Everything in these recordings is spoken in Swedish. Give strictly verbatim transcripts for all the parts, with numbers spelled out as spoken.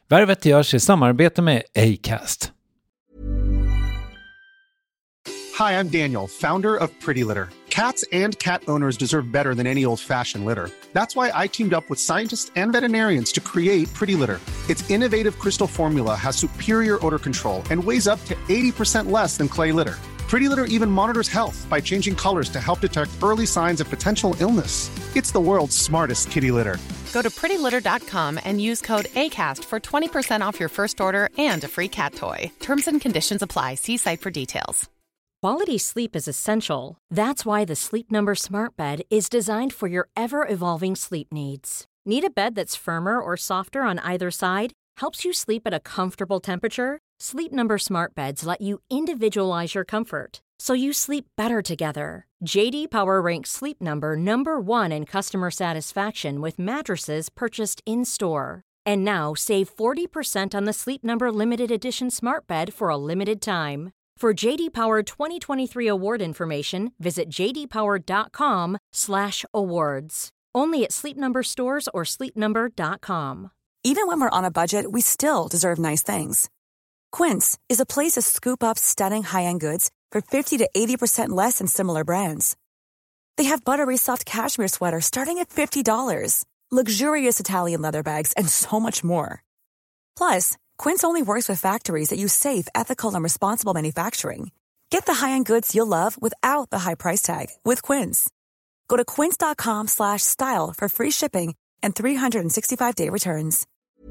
Värvet görs i samarbete med Acast. Hi, I'm Daniel, founder of Pretty Litter. Cats and cat owners deserve better than any old-fashioned litter. That's why I teamed up with scientists and veterinarians to create Pretty Litter. Its innovative crystal formula has superior odor control and weighs up to eighty percent less than clay litter. Pretty Litter even monitors health by changing colors to help detect early signs of potential illness. It's the world's smartest kitty litter. Go to pretty litter dot com and use code ACAST for twenty percent off your first order and a free cat toy. Terms and conditions apply. See site for details. Quality sleep is essential. That's why the Sleep Number Smart Bed is designed for your ever-evolving sleep needs. Need a bed that's firmer or softer on either side? Helps you sleep at a comfortable temperature? Sleep Number Smart Beds let you individualize your comfort, so you sleep better together. J D Power ranks Sleep Number number one in customer satisfaction with mattresses purchased in-store. And now save forty percent on the Sleep Number Limited Edition Smart Bed for a limited time. For J D Power twenty twenty-three award information, visit j d power dot com slash awards. Only at Sleep Number stores or sleep number dot com. Even when we're on a budget, we still deserve nice things. Quince is a place to scoop up stunning high-end goods for fifty to eighty percent less than similar brands. They have buttery soft cashmere sweaters starting at fifty dollars, luxurious Italian leather bags, and so much more. Plus, Quince only works with factories that use safe, ethical, and responsible manufacturing. Get the high-end goods you'll love without the high price tag with Quince. Go to quince dot com slash style for free shipping and three sixty-five day returns.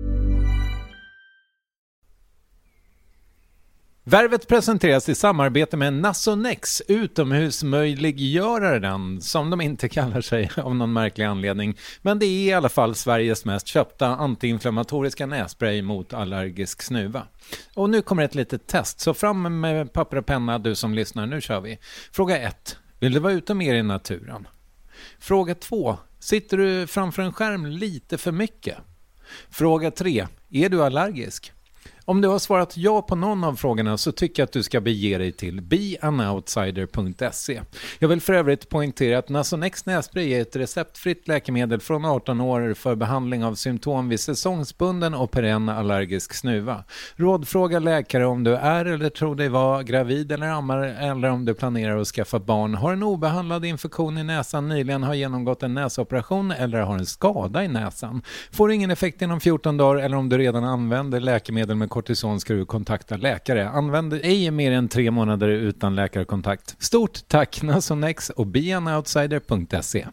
Värvet presenteras i samarbete med Nasonex, utomhusmöjliggöraren, som de inte kallar sig av någon märklig anledning. Men det är i alla fall Sveriges mest köpta antiinflammatoriska nässpray mot allergisk snuva. Och nu kommer ett litet test, så fram med papper och penna du som lyssnar, nu kör vi. Fråga ett. Vill du vara ute mer i naturen? Fråga två. Sitter du framför en skärm lite för mycket? Fråga tre. Är du allergisk? Om du har svarat ja på någon av frågorna så tycker jag att du ska bege dig till be an outsider punkt se. Jag vill för övrigt poängtera att Nasonex nässpray är ett receptfritt läkemedel från arton år för behandling av symptom vid säsongsbunden och perenn allergisk snuva. Rådfråga läkare om du är eller tror dig vara gravid eller ammar, eller om du planerar att skaffa barn, har en obehandlad infektion i näsan, nyligen har genomgått en näsoperation eller har en skada i näsan. Får ingen effekt inom fjorton dagar eller om du redan använder läkemedel med kortison ska du kontakta läkare. Använd ej mer än tre månader utan läkarkontakt. Stort tack Nasonex och be an outsider punkt se.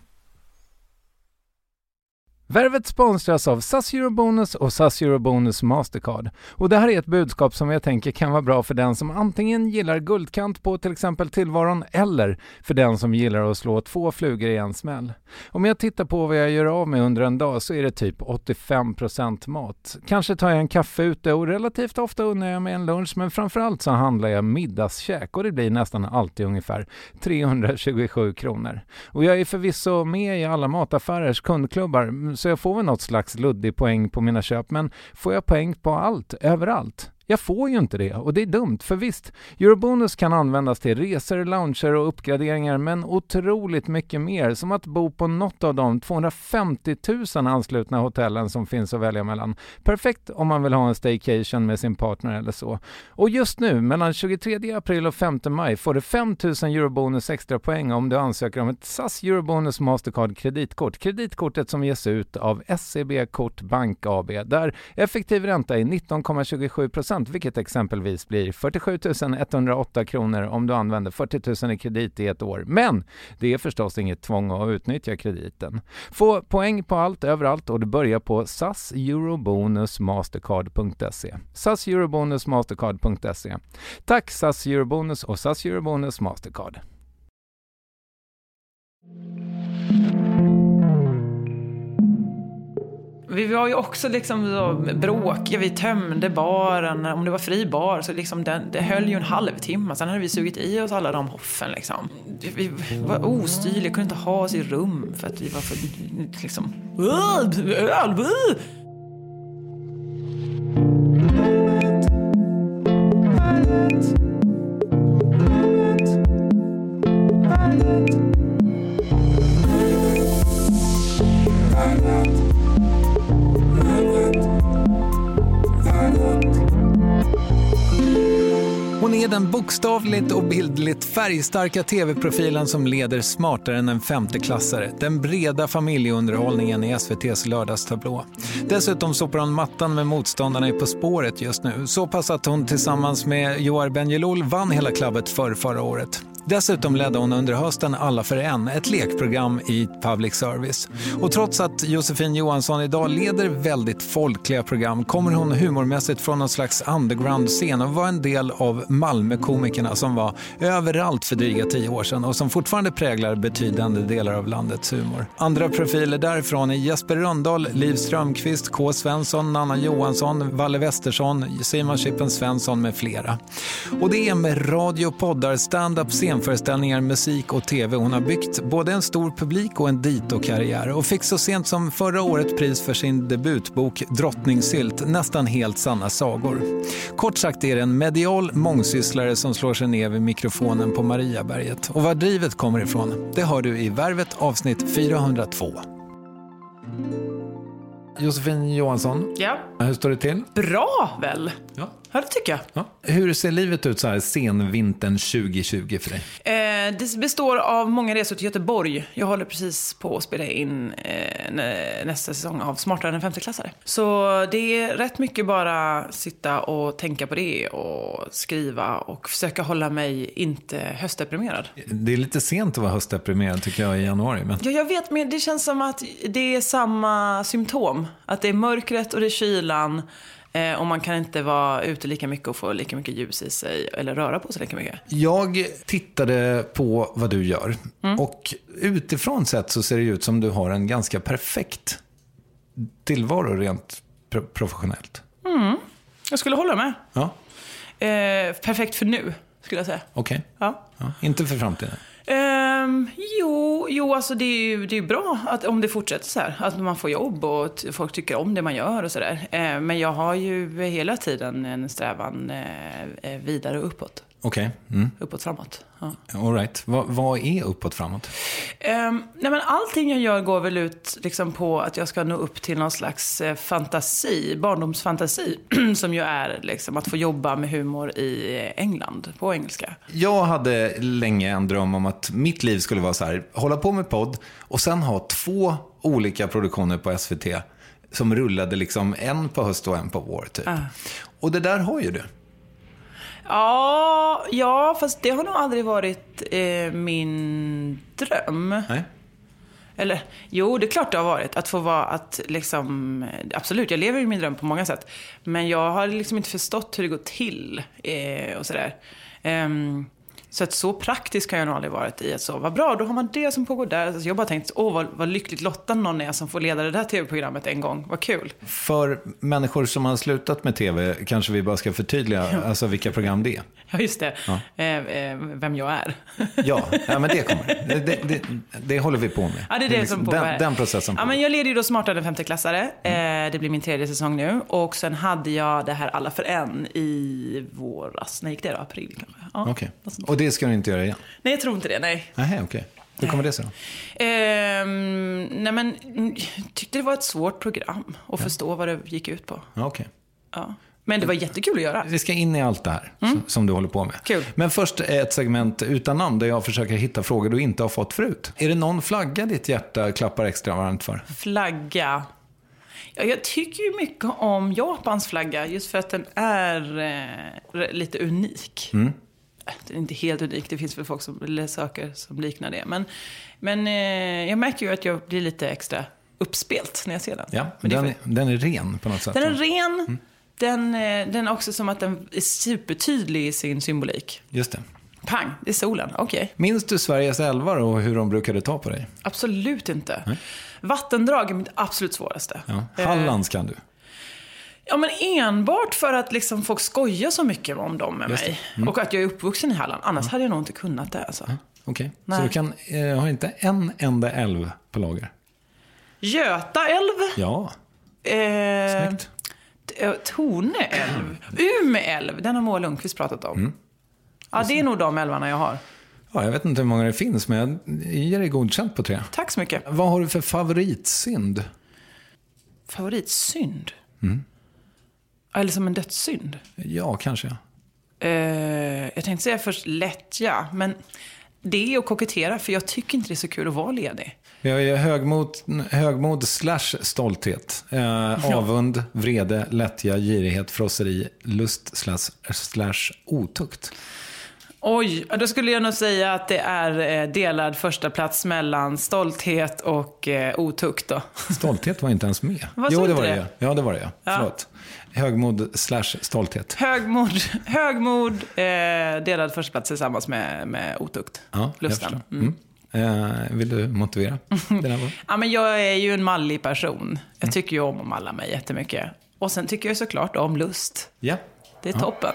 Värvet sponsras av S A S Eurobonus och S A S Eurobonus Mastercard. Och det här är ett budskap som jag tänker kan vara bra för den som antingen gillar guldkant på till exempel tillvaron eller för den som gillar att slå två flugor i en smäll. Om jag tittar på vad jag gör av med under en dag så är det typ åttiofem procent mat. Kanske tar jag en kaffe ute och relativt ofta unnar jag mig en lunch, men framförallt så handlar jag middagskäk och det blir nästan alltid ungefär trehundratjugosju kronor. Och jag är förvisso med i alla mataffärers kundklubbar så jag får väl något slags luddig poäng på mina köp, men får jag poäng på allt, överallt? Jag får ju inte det och det är dumt, för visst, Eurobonus kan användas till resor, lounger och uppgraderingar, men otroligt mycket mer, som att bo på något av de tvåhundrafemtio tusen anslutna hotellen som finns att välja mellan. Perfekt om man vill ha en staycation med sin partner eller så. Och just nu, mellan tjugotredje april och femte maj, får du fem tusen Eurobonus extra poäng om du ansöker om ett S A S Eurobonus Mastercard kreditkort. Kreditkortet som ges ut av S E B Kort Bank A B, där effektiv ränta är nitton komma tjugosju procent, vilket exempelvis blir fyrtiosju tusen etthundraåtta kronor om du använder fyrtio tusen i kredit i ett år. Men det är förstås inget tvång att utnyttja krediten. Få poäng på allt, överallt, och du börjar på S A S Eurobonus Mastercard punkt se. S A S Eurobonus Mastercard punkt se. Tack S A S Eurobonus och S A S Eurobonus Mastercard. Vi var ju också liksom så bråkiga, vi tömde baren, om det var fri bar så liksom det, det höll ju en halvtimme, sen hade vi sugit i oss alla de hoffen liksom. Vi var ostyrliga, kunde inte ha oss i rum för att vi var för liksom Hon är den bokstavligt och bildligt färgstarka tv-profilen som leder Smartare än en femteklassare. Den breda familjeunderhållningen i S V T:s lördagstablå. Dessutom sopar hon mattan med motståndarna i På spåret just nu. Så pass att hon tillsammans med Johar Bendjelloul vann hela klubbet för förra året. Dessutom ledde hon under hösten Alla för en, ett lekprogram i public service. Och trots att Josefin Johansson idag leder väldigt folkliga program kommer hon humormässigt från någon slags underground-scen och var en del av Malmö-komikerna som var överallt för dryga tio år sedan och som fortfarande präglar betydande delar av landets humor. Andra profiler därifrån är Jesper Rönndahl, Liv Strömqvist, K. Svensson, Nanna Johansson, Valle Westersson, Simon Chippen Svensson med flera. Och det är med radio, poddar, stand-up, scenföreställningar, musik och tv hon har byggt både en stor publik och en dito-karriär och fick så sent som förra året pris för sin debutbok Drottningsylt, nästan helt sanna sagor. Kort sagt är det en medial mångsysslare som slår sig ner vid mikrofonen på Mariaberget. Och var drivet kommer ifrån, det hör du i Värvet avsnitt fyrahundratvå. Josefin Johansson, Ja. hur står det till? Bra väl? Ja. Ja, det tycker jag. Ja. Hur ser livet ut så här senvintern tjugo tjugo för dig? Eh, det består av många resor till Göteborg. Jag håller precis på att spela in eh, nä- nästa säsong av Smartare än en femteklassare. Så det är rätt mycket bara sitta och tänka på det och skriva och försöka hålla mig inte höstdeprimerad. Det är lite sent att vara höstdeprimerad tycker jag i januari. Men... Ja, jag vet, men det känns som att det är samma symptom. Att det är mörkret och det är kylan. Eh, och man kan inte vara ute lika mycket och få lika mycket ljus i sig eller röra på sig lika mycket. Jag tittade på vad du gör mm. och utifrån sett så ser det ut som du har en ganska perfekt tillvaro rent pro- professionellt. Mm. Jag skulle hålla med. Ja. Eh, perfekt för nu, skulle jag säga. Okej. Okay. Ja. Ja. Inte för framtiden. Um, jo, jo, alltså det är ju det är bra att, om det fortsätter så här. Att man får jobb och t- folk tycker om det man gör och sådär. Uh, men jag har ju hela tiden en strävan uh, vidare uppåt. Okej. Okay. Mm. Uppåt framåt. Ja. All right. Va, vad är uppåt framåt? Um, nej men allting jag gör går väl ut liksom på att jag ska nå upp till någon slags eh, fantasi, barndomsfantasi. Som ju är liksom att få jobba med humor i England, på engelska. Jag hade länge en dröm om att mitt liv skulle vara så här. Hålla på med podd och sen ha två olika produktioner på S V T. Som rullade liksom en på höst och en på vår typ. Ah. Och det där har ju du. Ja, ja, fast det har nog aldrig varit eh, min dröm. Nej. Eller, jo, det är klart det har varit. Att få vara, att liksom, absolut, jag lever i min dröm på många sätt. Men jag har liksom inte förstått hur det går till eh, och sådär. Um, så att så praktiskt kan jag nog aldrig varit i att så, vad bra, då har man det som pågår där. Alltså jag har bara tänkt, åh vad, vad lyckligt lottad någon är som får leda det där tv-programmet en gång. Vad kul. För människor som har slutat med tv kanske vi bara ska förtydliga ja. alltså vilka program det är. Ja, just det. Ja. Eh, eh, vem jag är. ja, ja, men det kommer. Det, det, det, det håller vi på med. Ja, det är det, det är liksom som pågår. Den, den processen ja, men jag leder ju då Smartare än femteklassare. Mm. Eh, det blir min tredje säsong nu. Och sen hade jag det här Alla för en i våras. När gick det då? April kanske. Ja, okej. Okay. Och det ska du inte göra igen? Nej, jag tror inte det, nej. Nej, okej. Okay. Hur kommer det sig då? Ehm, nej, men jag tyckte det var ett svårt program att ja. förstå vad det gick ut på. Okej. Okay. Ja. Men det var jättekul att göra. Vi ska in i allt det här mm. som du håller på med. Kul. Men först ett segment utan namn där jag försöker hitta frågor du inte har fått förut. Är det någon flagga ditt hjärta klappar extra varmt för? Flagga? Ja, jag tycker ju mycket om Japans flagga just för att den är eh, lite unik. Mm. Det är inte helt unikt, det finns väl folk som eller saker som liknar det. Men, men eh, jag märker ju att jag blir lite extra uppspelt när jag ser den. Ja, den är, den är ren på något sätt. Den är ren, mm. den, den är också som att den är supertydlig i sin symbolik. Just det. Pang, det är solen, okej. Okay. Minns du Sveriges älvar och hur de brukade ta på dig? Absolut inte. Mm. Vattendrag är mitt absolut svåraste. Ja. Hallands kan du? Ja, men enbart för att liksom folk skojar så mycket om dem med mig. Mm. Och att jag är uppvuxen i Halland. Annars mm. hade jag nog inte kunnat det. Alltså. Mm. Okej, okay. Så du kan, eh, har inte en enda älv på lager? Göta älv? Ja, eh, snyggt. Torne älv. Ume älv, den har Moa Lundqvist pratat om. Mm. Ja, det är nog de älvarna jag har. Ja, jag vet inte hur många det finns, men jag ger dig godkänt på tre. Tack så mycket. Vad har du för favoritsynd? Favoritsynd? Mm. Eller som en dödssynd? Ja, kanske. Uh, jag tänkte säga först lättja, men det är att kokettera, för jag tycker inte det är så kul att vara ledig. Vi har ju högmod, högmod slash stolthet, eh, ja. avund, vrede, lättja, girighet, frosseri, lust slash, slash otukt. Oj, då skulle jag nog säga att det är delad första plats mellan stolthet och eh, otukt då. Stolthet var inte ens med. Vad jo, det var det? det. Ja, det var det. Ja. Ja. Förlåt. Högmod slash stolthet. Högmod, högmod eh, delad första plats tillsammans med, med otukt. Ja, lusten. Mm. Mm. Eh, vill du motivera den här? Ja, men jag är ju en mallig person. Jag mm. tycker ju om att malla mig jättemycket. Och sen tycker jag såklart om lust. Ja. Det är ja. toppen.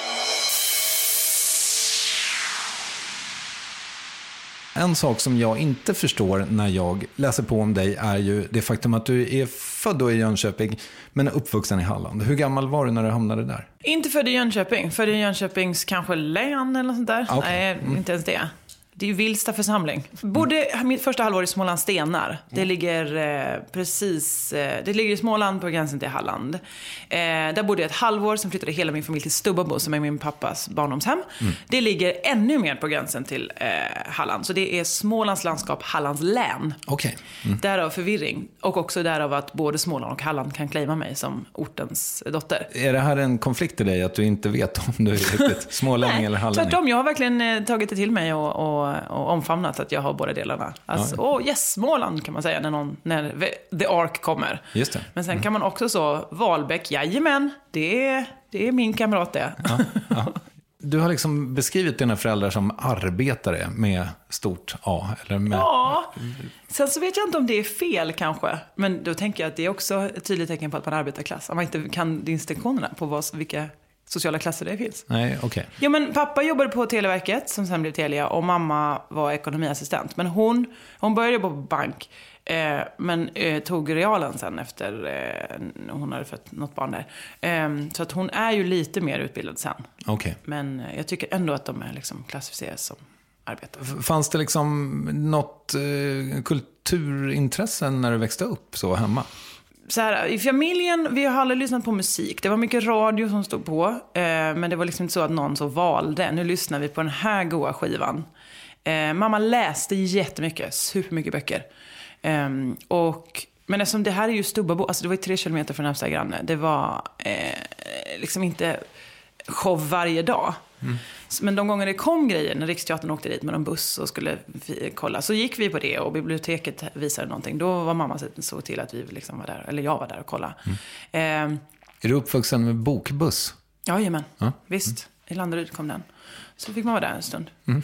En sak som jag inte förstår när jag läser på om dig är ju det faktum att du är född i Jönköping men uppvuxen i Halland. Hur gammal var du när du hamnade där? Inte född i Jönköping. Född i Jönköpings kanske län eller något sånt där. Okay. Nej, mm. inte ens det. Det är ju Vilsta församling. Bodde mm. mitt första halvår i Småland Stenar. Det mm. ligger eh, precis... Eh, det ligger i Småland på gränsen till Halland. Eh, där bodde jag ett halvår. Sen flyttade hela min familj till Stubbabo, som är min pappas barndomshem. Mm. Det ligger ännu mer på gränsen till eh, Halland. Så det är Smålands landskap, Hallands län. Okay. Mm. Därav förvirring. Och också därav att både Småland och Halland kan claima mig som ortens dotter. Är det här en konflikt i dig att du inte vet om du är riktigt smålänning eller hallänning? Tvärtom, jag har verkligen eh, tagit det till mig och, och och omfamnat att jag har båda delarna. Alltså, åh, ja. oh, yes, Småland kan man säga när, någon, när The Ark kommer. Just det. Men sen mm. kan man också så, Valbäck, jajamän, det är, det är min kamrat det. Ja, ja. Du har liksom beskrivit dina föräldrar som arbetare med stort A. Eller med... Ja, sen så vet jag inte om det är fel kanske. Men då tänker jag att det är också ett tydligt tecken på att man är arbetarklass. Om man inte kan distinktionerna på vad, vilka sociala klasser det finns. Nej, okej. Okay. Ja, men pappa jobbade på Televerket som sen blev Telia och mamma var ekonomiassistent. Men hon, hon började jobba på bank eh, men eh, tog realen sen efter eh, hon hade fått något barn där. Eh, så att hon är ju lite mer utbildad sen. Okej. Okay. Men eh, jag tycker ändå att de är liksom klassificerade som arbetare. Fanns det liksom något eh, kulturintresse när du växte upp så hemma? Så här, i familjen, vi har aldrig lyssnat på musik. Det var mycket radio som stod på. Eh, men det var liksom inte så att någon så valde. Nu lyssnar vi på den här goa skivan. Eh, mamma läste jättemycket, supermycket böcker. Eh, och, men eftersom det här är ju Stubbabo, alltså det var ju tre kilometer från närmsta granne. Det var eh, liksom inte show varje dag. Mm. Men de gånger det kom grejer, när Riksteatern åkte dit med en buss och skulle kolla, så gick vi på det och biblioteket visade någonting. Då var mamma så till att vi liksom var där, eller jag var där och kollade. Mm. Eh, är du uppvuxen med bokbuss? Jajamän, ja. visst. Mm. I Landeryd kom den. Så fick man vara där en stund. Mm.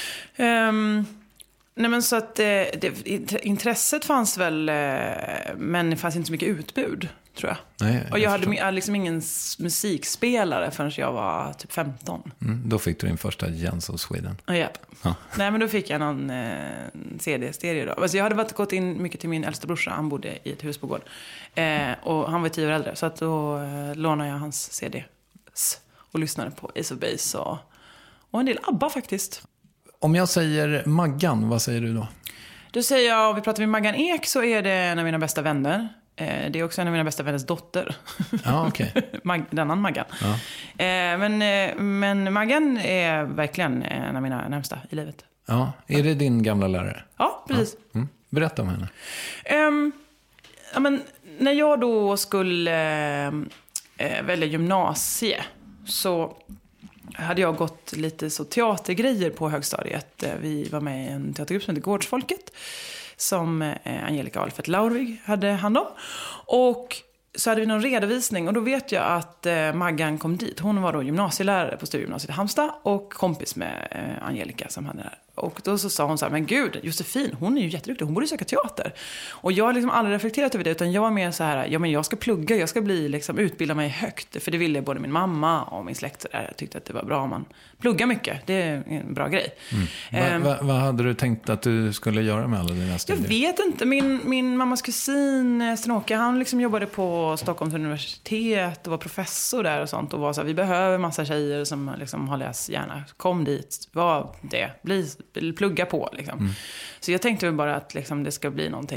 Eh, nej men så att eh, det, intresset fanns väl, eh, men det fanns inte så mycket utbud, tror jag. Nej, jag och jag förstår. hade liksom ingen musikspelare förrän jag var typ femton. Mm, då fick du din första Jens of Sweden. Ja, yep. ja. Nej, men då fick jag någon eh, C D-stereo då. Alltså jag hade varit, gått in mycket till min äldsta brorsa. Han bodde i ett hus på gård. Eh, och han var tio år äldre. Så att då eh, lånade jag hans C D's och lyssnade på Ace of Base och, och en del ABBA faktiskt. Om jag säger Maggan, vad säger du då? Då säger jag, om vi pratar med Maggan Ek, så är det en av mina bästa vänner. Eh, det är också en av mina bästa vänners dotter. Ja, okej. Okay. Mag- den annan Maggan. Ja. Eh, men, eh, men Maggan är verkligen en av mina närmsta i livet. Ja, är det din gamla lärare? Ja, precis. Ja. Mm. Berätta om henne. Um, ja, men, när jag då skulle eh, välja gymnasie så hade jag gått lite så teatergrejer på högstadiet. Vi var med i en teatergrupp som heter Gårdsfolket, som eh, Angelica Alfred Laurvig hade hand om. Och så hade vi någon redovisning och då vet jag att eh, Maggan kom dit. Hon var då gymnasielärare på Studiegymnasiet i Halmstad och kompis med eh, Angelica som hade där. Och då så sa hon så här, men gud, Josefin, hon är ju jätteduktig, hon borde söka teater. Och jag har liksom aldrig reflekterat över det, utan jag var mer så här, ja men jag ska plugga, jag ska bli, liksom, utbilda mig högt. För det ville både min mamma och min släkt där. Jag tyckte att det var bra om man pluggar mycket, det är en bra grej. Mm. Va, va, vad hade du tänkt att du skulle göra med alla dina studier? Jag vet inte, min, min mammas kusin Sten-Åke, han liksom jobbade på Stockholms universitet och var professor där och sånt. Och var så här, vi behöver massa tjejer som liksom har läst gärna, kom dit, var det, bli plugga på liksom. Mm. Så jag tänkte väl bara att liksom, det ska bli någonting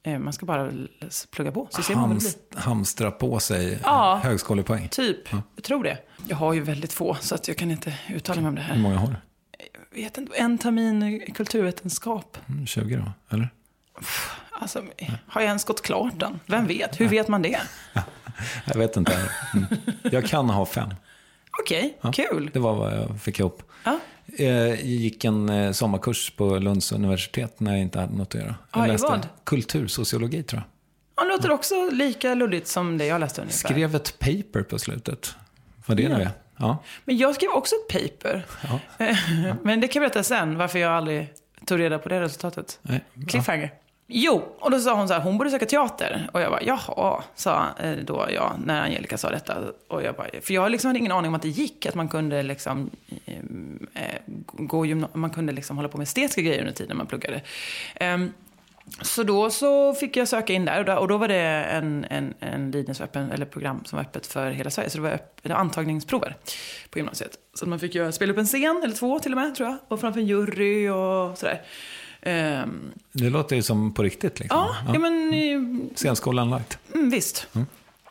Man ska bara plugga på. Så ser man Hamst, hamstra på sig ja, högskolepoäng. Typ, ja. Jag tror det. Jag har ju väldigt få så att jag kan inte uttala mig om det här. Hur många har du? Jag vet inte, en termin i kulturvetenskap. Mm, tjugo då, eller? Alltså, har jag ens gått klart den? Vem vet? Hur vet man det? Jag vet inte. Mm. Jag kan ha fem. Okej, okay, ja, kul. Det var vad jag fick ihop. Ja. Jag gick en sommarkurs på Lunds universitet när jag inte hade något att göra. Jag ja, läste vad? kultursociologi, tror jag. Det låter också lika luddigt som det jag läste ungefär. Skrev ett paper på slutet. Vad det ja. nu är. Ja. Men jag skrev också ett paper. Ja. Men det kan jag berätta sen, varför jag aldrig tog reda på det resultatet. Nej. Cliffhanger. Ja. Jo, och då sa hon så här, hon borde söka teater. Och jag bara, jaha, sa då jag, när Angelica sa detta. Och jag bara, för jag liksom hade ingen aning om att det gick, att man kunde liksom eh, gå gymna- man kunde liksom hålla på med estetiska grejer under tiden man pluggade. Um, så då så fick jag söka in där, och då, och då var det en, en, en linje som var öppen, eller program som var öppet för hela Sverige. Så det var öppet, antagningsprover på gymnasiet. Så man fick ju spela upp en scen, eller två till och med, tror jag. Och framför en jury och sådär. Um, det låter ju som på riktigt liksom. Ja, ja. Ja men scenskolan lagt. Mm, visst. Mm.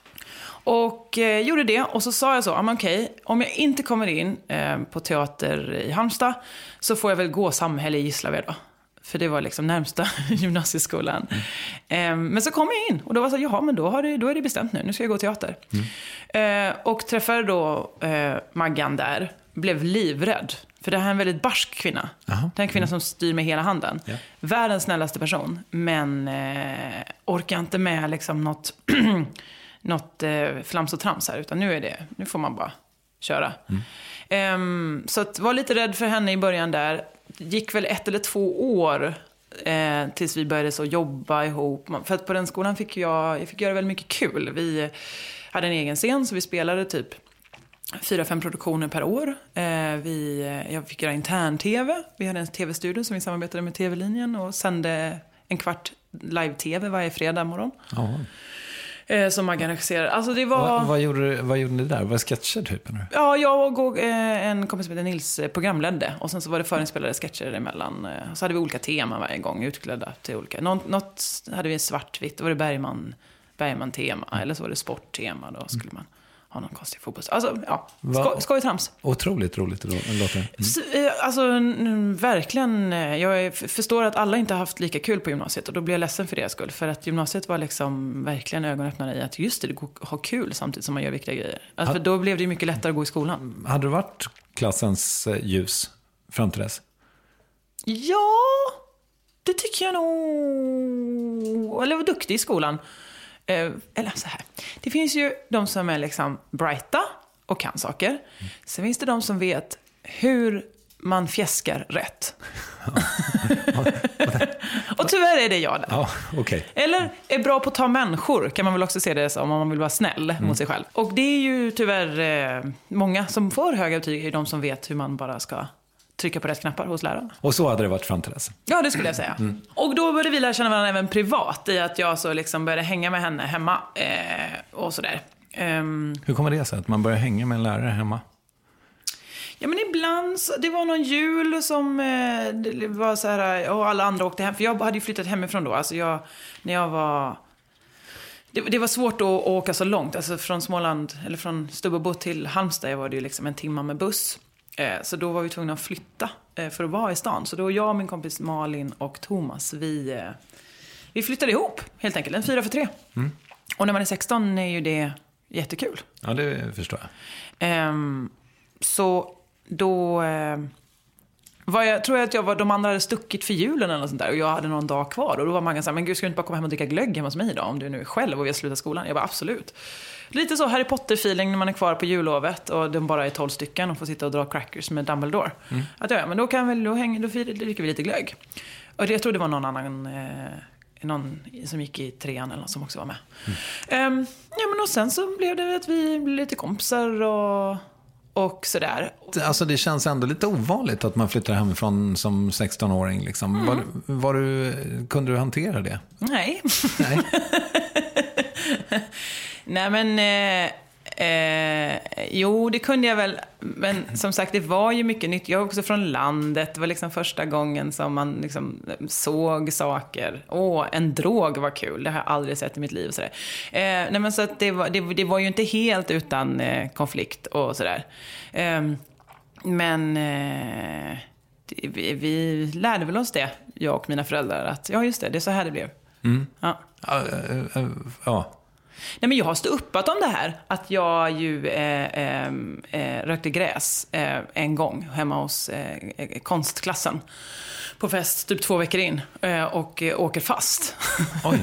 Och eh, gjorde det, och så sa jag så, ah, men okej, om jag inte kommer in eh, på teater i Halmstad så får jag väl gå samhälle i Gislaved då. För det var liksom närmsta gymnasieskolan. Mm. Eh, men så kom jag in, och då var så, jaha, men då, har det, då är det bestämt nu, nu ska jag gå teater. Mm. Eh, och träffade då eh, Maggan där, blev livrädd. För det här är en väldigt barsk kvinna. Aha. Det är en kvinna som styr med hela handen. Ja. Världens snällaste person. Men eh, orkar inte med liksom något, något eh, flams och trams här. Utan nu är det, nu får man bara köra. Mm. Um, så att var lite rädd för henne i början där. Gick väl ett eller två år eh, tills vi började så jobba ihop. För att på den skolan fick jag, jag fick göra väldigt mycket kul. Vi hade en egen scen, så vi spelade typ fyra, fem produktioner per år. Eh, vi, jag fick göra intern-tv. Vi hade en tv-studio som vi samarbetade med T V-linjen och sände en kvart live-tv varje fredag morgon. Oh. Eh, som Maggan regisserade. Alltså det var... Vad, vad, gjorde, vad gjorde ni där? Vad sketcher typ? Eller? Ja, jag och eh, en kompis som heter Nils programledde. Och sen så var det förinspelade sketcher emellan. Eh, så hade vi olika teman varje gång, utklädda till olika. Något, något hade vi svartvitt, då var det Bergman, Bergman-tema. Mm. Eller så var det sporttema, då skulle man ha någon konstig fotboll. Alltså, ja, sko- skoj trams. Otroligt roligt låter. Mm. Så, alltså, n- verkligen. Jag förstår att alla inte har haft lika kul på gymnasiet. Och då blir jag ledsen för det skull. För att gymnasiet var liksom verkligen ögonöppnare i att just det, det går att ha kul samtidigt som man gör viktiga grejer. Alltså, för då blev det mycket lättare att gå i skolan. Hade du varit klassens ljus fram till dess? Ja, det tycker jag nog. Eller var duktig i skolan. Eh, eller så här. Det finns ju de som är liksom brighta och kan saker. Mm. Sen finns det de som vet hur man fjäskar rätt. Och tyvärr är det jag där. Ja, okay. Eller är bra på att ta människor, kan man väl också se det som, om man vill vara snäll mm. mot sig själv. Och det är ju tyvärr eh, många som får höga betyg är de som vet hur man bara ska trycka på rätt knappar hos läraren. Och så hade det varit fram till dess. Ja, det skulle jag säga. Mm. Och då började vi lära känna varandra även privat, i att jag så liksom började hänga med henne hemma eh, och sådär. Um, Hur kommer det sig att man börjar hänga med en lärare hemma? Ja, men ibland så, det var någon jul som eh, det var så här, och alla andra åkte hem, för jag hade ju flyttat hemifrån då. Alltså jag, när jag var det, det var svårt att, att åka så långt, alltså från Småland eller från Stubbebo till Halmstad var det ju liksom en timme med buss. Så då var vi tvungna att flytta för att vara i stan. Så då jag, min kompis Malin och Thomas, vi, vi flyttade ihop helt enkelt, en fyra för tre. Mm. Och när man är sexton är ju det jättekul. Ja, det förstår jag. Um, så då uh, var jag, tror jag att jag var, de andra hade stuckit för julen eller något sånt där. Och jag hade någon dag kvar. Och då var man så här, men gud, ska du inte bara komma hem och dricka glögg hemma hos mig då? Om du nu är själv och vi har slutat skolan. Jag bara, absolut. Lite så Harry Potter-feeling när man är kvar på jullovet och de bara är tolv stycken och får sitta och dra crackers med Dumbledore. Mm. Att ja, men då kan väl, då hänger, då dricker vi lite glögg. Och det, jag tror det var någon annan, eh, någon som gick i trean eller någon som också var med. Mm. Um, ja, men och sen så blev det att vi blev lite kompisar och, och sådär. Alltså det känns ändå lite ovanligt att man flyttar hemifrån som sexton-åring liksom. Mm. Var, var du, kunde du hantera det? Nej. Nej. Nej, men eh, eh, jo, det kunde jag väl. Men som sagt, det var ju mycket nytt. Jag är också från landet. Det var liksom första gången som man liksom såg saker. Åh, en drog var kul. Det har jag aldrig sett i mitt liv. Sådär. Eh, nej, men så att det, var, det, det var ju inte helt utan eh, konflikt och sådär. Eh, men eh, det, vi, vi lärde väl oss det, jag och mina föräldrar. Att ja, just det, det är så här det blev. Mm. Ja. Ja, äh, äh, ja. Nej, men jag har stått uppat om det här. Att jag ju eh, eh, rökte gräs eh, en gång hemma hos eh, konstklassen. På fest typ två veckor in. Eh, och eh, åker fast. Oj.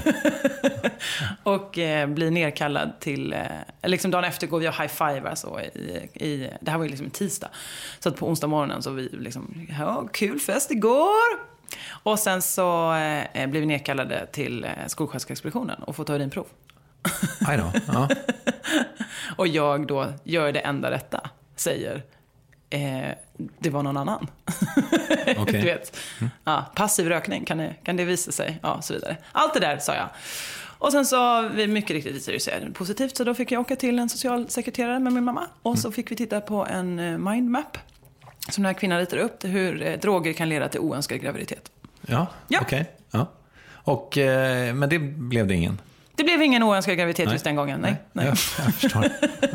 och eh, blir nerkallad till... Eh, liksom dagen efter går vi och high-fivar så i, i... Det här var ju liksom en tisdag. Så att på onsdag morgonen så vi liksom... Ja, kul fest igår! Och sen så eh, blev vi nerkallade till eh, skolsköterskeexpeditionen och får ta urinprov. Aj då, ja. Och jag då gör det enda rätta, säger eh, det var någon annan. Okay. Du vet. Mm. Ja, passiv rökning, kan det, kan det visa sig? Ja, så vidare. Allt det där sa jag. Och sen så vi mycket riktigt visade sig positivt, så då fick jag åka till en socialsekreterare med min mamma. Och så fick vi titta på en mindmap som den här kvinnan ritar upp, hur eh, droger kan leda till oönskad graviditet. Ja, ja. Okej. Okay. Ja. Och, eh, men det blev det ingen? Det blev ingen oönskad graviditet nej. just den gången. Nej, nej. Jag, jag förstår.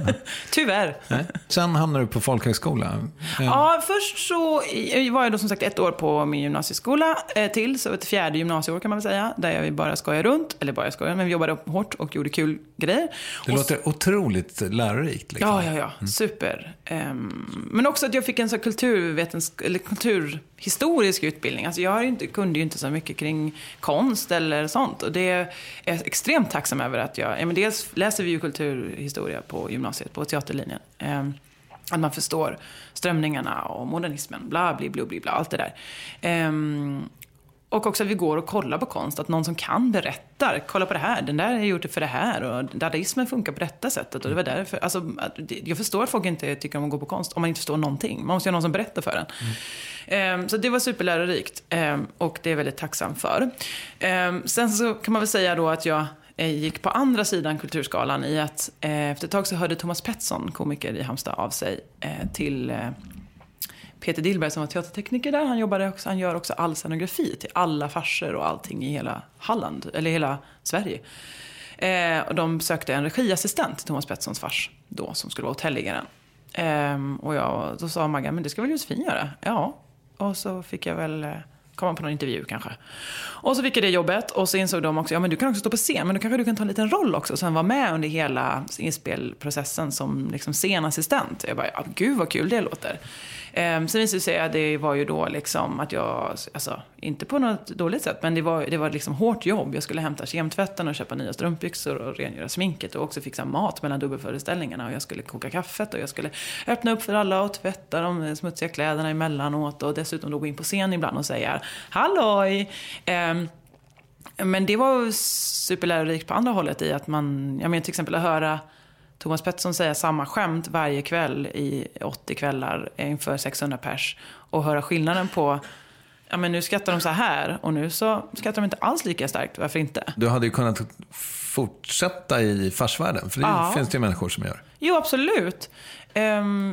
Tyvärr. Nej. Sen hamnade du på folkhögskola. Ja. ja, först så var jag då som sagt ett år på min gymnasieskola eh, till. Så ett fjärde gymnasieår kan man väl säga. Där jag bara skojade runt. Eller bara skojade, men vi jobbade hårt och gjorde kul grejer. Det och låter så, otroligt lärorikt. Liksom. Ja, ja, ja. Mm. Super. Um, men också att jag fick en så kulturvetens- eller kulturhistorisk utbildning. Alltså jag inte, kunde ju inte så mycket kring konst eller sånt. Och det är extremt tacksam över att jag... Ja, men dels läser vi ju kulturhistoria på gymnasiet, på teaterlinjen. Um, att man förstår strömningarna och modernismen, bla, bla, bla, bla, bla allt det där. Um, och också att vi går och kollar på konst, att någon som kan berättar, kolla på det här, den där är gjort det för det här, och dadaismen funkar på detta sättet, och det var därför, alltså, jag förstår att folk inte tycker om att gå på konst om man inte förstår någonting, man måste ju ha någon som berättar för en. Mm. Um, så det var superlärorikt, um, och det är jag väldigt tacksam för. Um, sen så kan man väl säga då att jag gick på andra sidan kulturskalan i att eh, efter ett tag så hörde Thomas Pettersson, komiker i Halmstad, av sig eh, till eh, Peter Dillberg som var teatertekniker där. Han, jobbade också, han gör också all scenografi till alla farser och allting i hela Halland, eller hela Sverige. Eh, och de sökte en regiassistent till Thomas Petterssons fars då, som skulle vara hotelliggaren. Eh, och jag, då sa Magga, men det ska väl Josefin göra? Ja, och så fick jag väl... Eh, komma på någon intervju kanske. Och så fick jag det jobbet, och så insåg de också, ja men du kan också stå på scen, men då kanske du kan ta en liten roll också. Så han var med under hela inspelprocessen som liksom scenassistent. Jag bara, ja, gud vad kul det låter. Ehm, sen visade det sig att det var ju då liksom att jag, alltså inte på något dåligt sätt, men det var, det var liksom hårt jobb. Jag skulle hämta kemtvätten och köpa nya strumpbyxor och rengöra sminket och också fixa mat mellan dubbelföreställningarna, och jag skulle koka kaffet och jag skulle öppna upp för alla och tvätta de smutsiga kläderna emellanåt, och dessutom då gå in på scen ibland och säga halloj. Ehm, men det var superlärorikt på andra hållet i att man, jag menar till exempel att höra Thomas Pettersson säga samma skämt varje kväll i åttio kvällar inför sexhundra pers, och höra skillnaden på, ja men nu skrattar de så här och nu så skrattar de inte alls lika starkt, varför inte? Du hade ju kunnat fortsätta i farsvärlden, för det ja. finns det ju människor som gör. Jo, absolut. Um,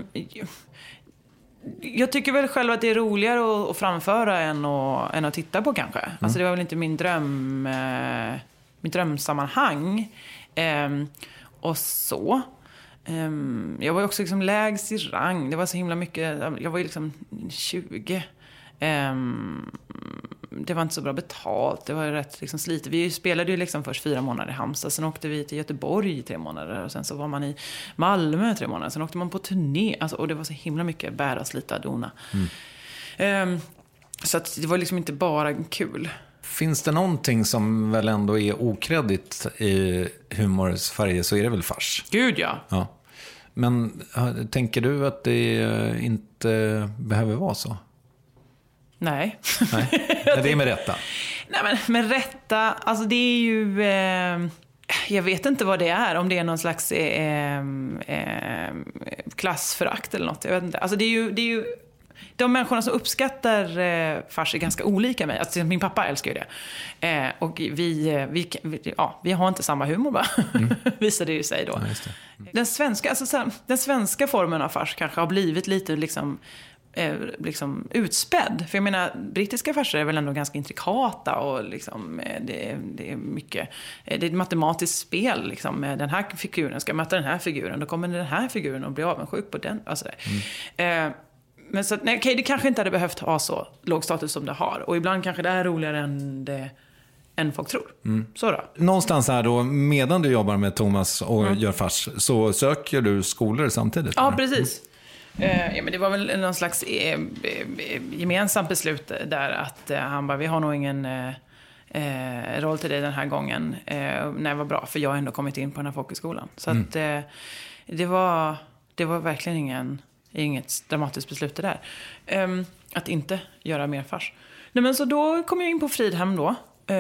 jag tycker väl själv att det är roligare att framföra än att, än att titta på kanske. Mm. Alltså det var väl inte min dröm, eh, min drömsammanhang. Um, Och så. Um, jag var ju också liksom lägst i rang. Det var så himla mycket. Jag var ju liksom tjugo. Um, det var inte så bra betalt. Det var rätt liksom slitet. Vi spelade ju liksom först fyra månader i Halmstad. Sen åkte vi till Göteborg i tre månader. Och sen så var man i Malmö i tre månader. Sen åkte man på turné. Alltså, och det var så himla mycket bära, slita, dona. Mm. Um, så att det var liksom inte bara kul. Finns det någonting som väl ändå är okreddigt i humor Sverige, så är det väl fars? Gud ja. ja. Men tänker du att det inte behöver vara så? Nej. Nej. Det är med rätta. Nej, men med rätta, alltså det är ju... Eh, jag vet inte vad det är, om det är någon slags eh, eh, klassförakt eller något. Jag vet inte. Alltså det är ju... Det är ju de människorna som uppskattar eh, fars är ganska olika mig. Alltså, min pappa älskar ju det. Eh, och vi, vi, vi, ja, vi har inte samma humor, va? Mm. Visade det ju sig då. Ja, just det. Mm. Den, svenska, alltså, så här, den svenska formen av fars kanske har blivit lite liksom, eh, liksom utspädd. För jag menar, brittiska farser är väl ändå ganska intrikata. Och liksom, eh, det, det är mycket... Eh, det är ett matematiskt spel. Liksom, med den här figuren ska möta den här figuren. Då kommer den här figuren och blir avundsjuk på den. Alltså, mm. eh, Men så, nej, okej, det kanske inte hade behövt ha så låg status som det har. Och ibland kanske det är roligare än, det, än folk tror. Mm. Så då. Någonstans här då, medan du jobbar med Thomas och mm. gör fars, så söker du skolor samtidigt? Ja, eller? Precis. Eh, ja, men det var väl någon slags eh, gemensamt beslut där att eh, han bara, vi har nog ingen eh, roll till dig den här gången. Eh, nej, vad bra, för jag har ändå kommit in på den här folkhögskolan. Så mm. att eh, det var, det var verkligen ingen... inget dramatiskt beslut det där. Um, att inte göra mer fars. Nej, men så då kom jag in på Fridhem då.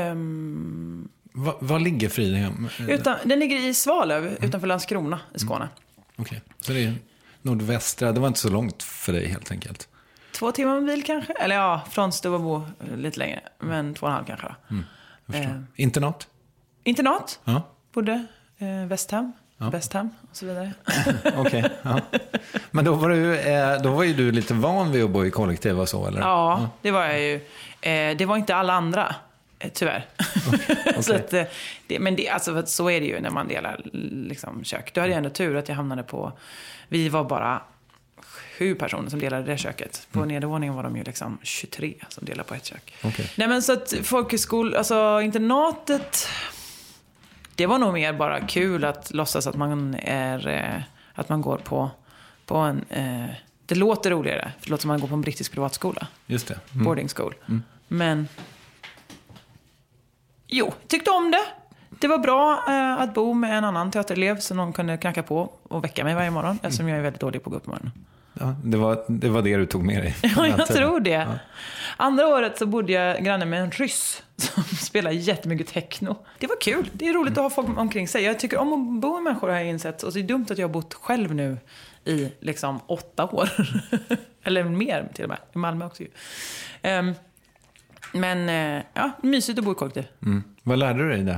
Um, Va, Var ligger Fridhem? Utan, den ligger i Svalöv, mm. utanför Landskrona i Skåne. Mm. Okej, okay. Så det är nordvästra. Det var inte så långt för dig helt enkelt. Två timmar med bil kanske? Eller ja, från Stuvabo lite längre. Men två och en halv kanske då. Mm, uh, internat? Internat. Ja. Bodde uh, Västhem. Ja. Västhem och så vidare. Okej, okay, ja. Men då var, du, eh, då var ju du lite van vid att bo i kollektiv och så, eller? Ja, ja. Det var jag ju. Eh, det var inte alla andra, eh, tyvärr. Okay. så att, eh, det, men det, alltså, så är det ju när man delar liksom, kök. Då hade jag ändå tur att jag hamnade på... Vi var bara sju personer som delade det köket. På mm. nedervåningen var de ju liksom tjugotre som delade på ett kök. Okay. Nej, men så att folkhögskol, alltså internatet... Det var nog mer bara kul att låtsas att man är eh, att man går på på en eh, det låter roligare för det låter som man går på en brittisk privatskola. Just det. Mm. Boarding school. Mm. Men jo, tyckte om det. Det var bra eh, att bo med en annan teaterelev som någon kunde knacka på och väcka mig varje morgon, eftersom mm. jag är väldigt dålig på att gå upp på morgonen. Ja, det var det var det du tog med dig. Ja, jag tror det. Ja. Andra året så bodde jag granne med en ryss som spelar jättemycket techno. Det var kul. Det är roligt mm. att ha folk omkring sig. Jag tycker om att bo med människor, har jag insett. Och det är dumt att jag har bott själv nu i liksom åtta år. Eller mer till och med. I Malmö också ju. Um, men uh, ja, mysigt att bo i kollektiv. Mm. Vad lärde du dig där?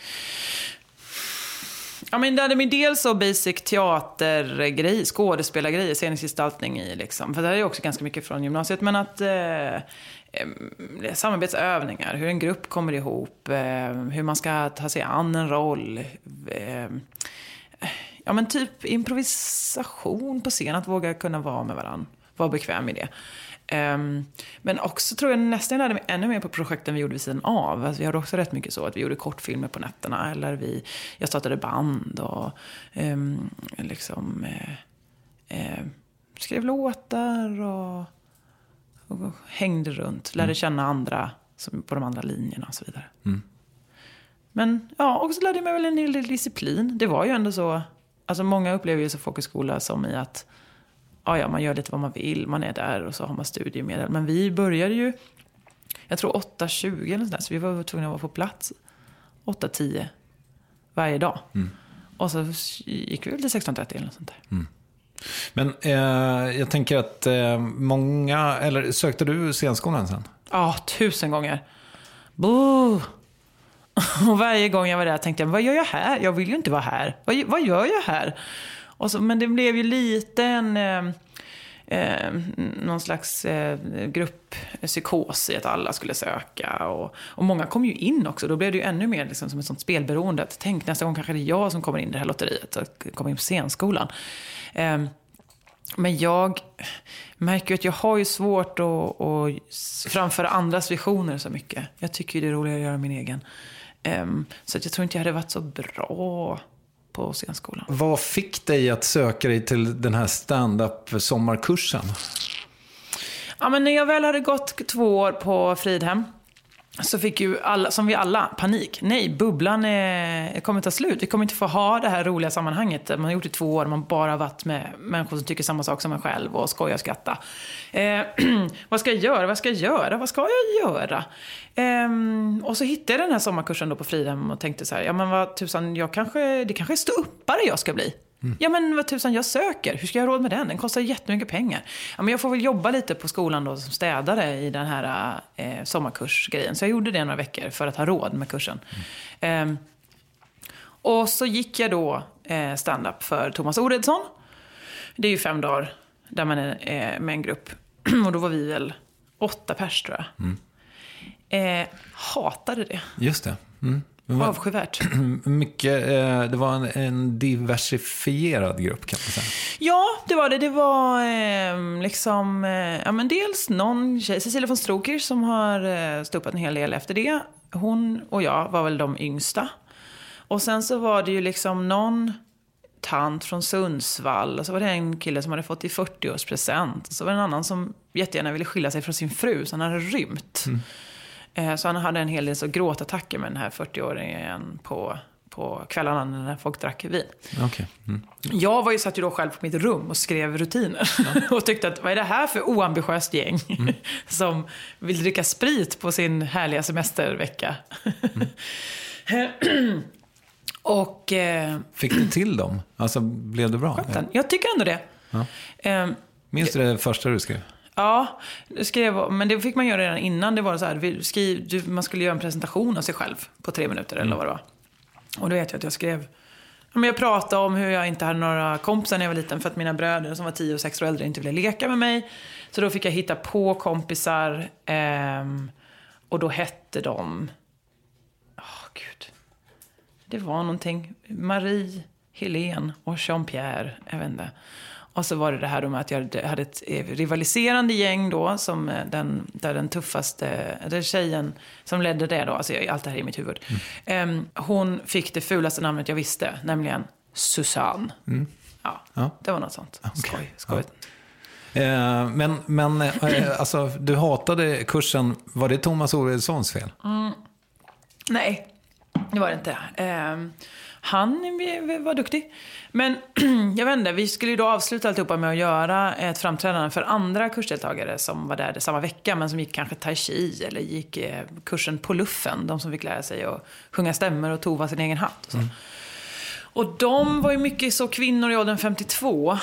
Ja, men det hade min dels så basic teatergrej, skådespelargrejer, scenisgestaltning i liksom. För det är ju också ganska mycket från gymnasiet. Men att eh, eh, samarbetsövningar, hur en grupp kommer ihop, eh, hur man ska ta sig an en roll. Eh, ja, men typ improvisation på scen, att våga kunna vara med varandra, vara bekväm i det. Um, men också tror jag nästan lärde mig ännu mer på projekten vi gjorde vid sidan av. Alltså, vi hade också rätt mycket så att vi gjorde kortfilmer på nätterna, eller vi, jag startade band och um, liksom eh, eh, skrev låtar och, och hängde runt, lärde mm. känna andra som, på de andra linjerna och så vidare. Mm. Men ja, också lärde jag mig väl en hel del disciplin. Det var ju ändå så, alltså många upplever ju så folkhögskola som i att ja, ja, man gör lite vad man vill. Man är där och så har man studiemedel. Men vi började ju, jag tror åtta tjugo eller sådär. Så vi var tvungna att vara på plats åtta tio varje dag. Mm. Och så gick vi väl till sexton trettio eller något sånt där. Mm. Men eh, jag tänker att eh, många, eller sökte du scenskolan sen? Ja, tusen gånger. Boo! Och varje gång jag var där tänkte jag, vad gör jag här? Jag vill ju inte vara här. Vad, vad gör jag här? Och så, men det blev ju lite en, eh, eh, någon slags eh, grupppsykos i att alla skulle söka. Och, och många kom ju in också. Då blev det ju ännu mer liksom, som ett sånt spelberoende. Tänk, nästa gång kanske det är jag som kommer in i det här lotteriet och kommer in på scenskolan. Eh, men jag märker att jag har ju svårt att, att framföra andras visioner så mycket. Jag tycker ju det är roligare att göra min egen. Eh, så att jag tror inte jag hade varit så bra på scenskolan. Vad fick dig att söka dig till den här stand-up sommarkursen? Ja, men när jag väl hade gått två år på Fridhem så fick ju alla, som vi alla, panik. Nej, bubblan är, kommer ta slut. Vi kommer inte få ha det här roliga sammanhanget. Man har gjort det i två år, man bara varit med människor som tycker samma sak som en själv och skojar och skratta. Eh, vad ska jag göra? Vad ska jag göra? Vad ska jag göra? Eh, och så hittade jag den här sommarkursen då på Fridhem och tänkte så här, ja men vad tusan, jag kanske, det kanske är ståuppare jag ska bli. Mm. Ja, men vad tusan, jag söker. Hur ska jag ha råd med den? Den kostar jättemycket pengar. Ja, men jag får väl jobba lite på skolan då som städare i den här eh, sommarkursgrejen. Så jag gjorde det några veckor för att ha råd med kursen. Mm. Eh, och så gick jag då eh, stand-up för Thomas Oredsson. Det är ju fem dagar där man är eh, med en grupp. Och då var vi väl åtta pers, tror jag. Mm. Eh, hatade det. Just det. Mm. Avskyvärt. Mycket, eh, det var en, en diversifierad grupp, kan man säga. Ja, det var det. Det var eh, liksom, eh, ja, men dels någon tjej, Cecilia von Stroker, som har eh, stoppat en hel del efter det. Hon och jag var väl de yngsta. Och sen så var det ju liksom någon tant från Sundsvall. Och så var det en kille som hade fått i fyrtioårspresent. Och så var det en annan som jättegärna ville skilja sig från sin fru, så han hade rymt. Mm. Så han hade en hel del så gråtattacker med den här fyrtioåringen på, på kvällarna när folk drack vin. Okay. Mm. Jag var ju satt ju då själv på mitt rum och skrev rutiner. Ja. Och tyckte att vad är det här för oambitiöst gäng mm. som vill dricka sprit på sin härliga semestervecka. Mm. och... Eh, Fick du till dem? Alltså, blev det bra? Sköten. Jag tycker ändå det. Ja. Eh, Minns du det första du skrev? Ja, det skrev, men det fick man göra redan innan. Det var så här, vi skrev, man skulle göra en presentation av sig själv på tre minuter eller vad det var. Och då vet jag att jag skrev, men jag pratade om hur jag inte hade några kompisar när jag var liten, för att mina bröder som var tio och sex år äldre inte ville leka med mig. Så då fick jag hitta på kompisar, ehm, och då hette de, åh oh, gud, det var någonting, Marie, Helene och Jean-Pierre, jag vet inte. Och så var det det här med att jag hade ett rivaliserande gäng då, som den, där den tuffaste, den tjejen som ledde det då, alltså allt det här i mitt huvud. Mm. Um, hon fick det fulaste namnet jag visste, nämligen Susanne. Mm. Ja, ja, det var något sånt. Okay. Skoj, skoj. Ja. Eh, men men eh, alltså, du hatade kursen, var det Thomas Oredssons fel? Mm. Nej, det var det inte. Eh, han var duktig. Men jag vet inte, vi skulle ju då avsluta alltihopa med att göra ett framträdande för andra kursdeltagare som var där samma vecka, men som gick kanske tai chi eller gick eh, kursen på luffen. De som fick lära sig att sjunga stämmer och tova sin egen hatt. Och, så. Mm. Och de var ju mycket så kvinnor i åldern femtiotvå.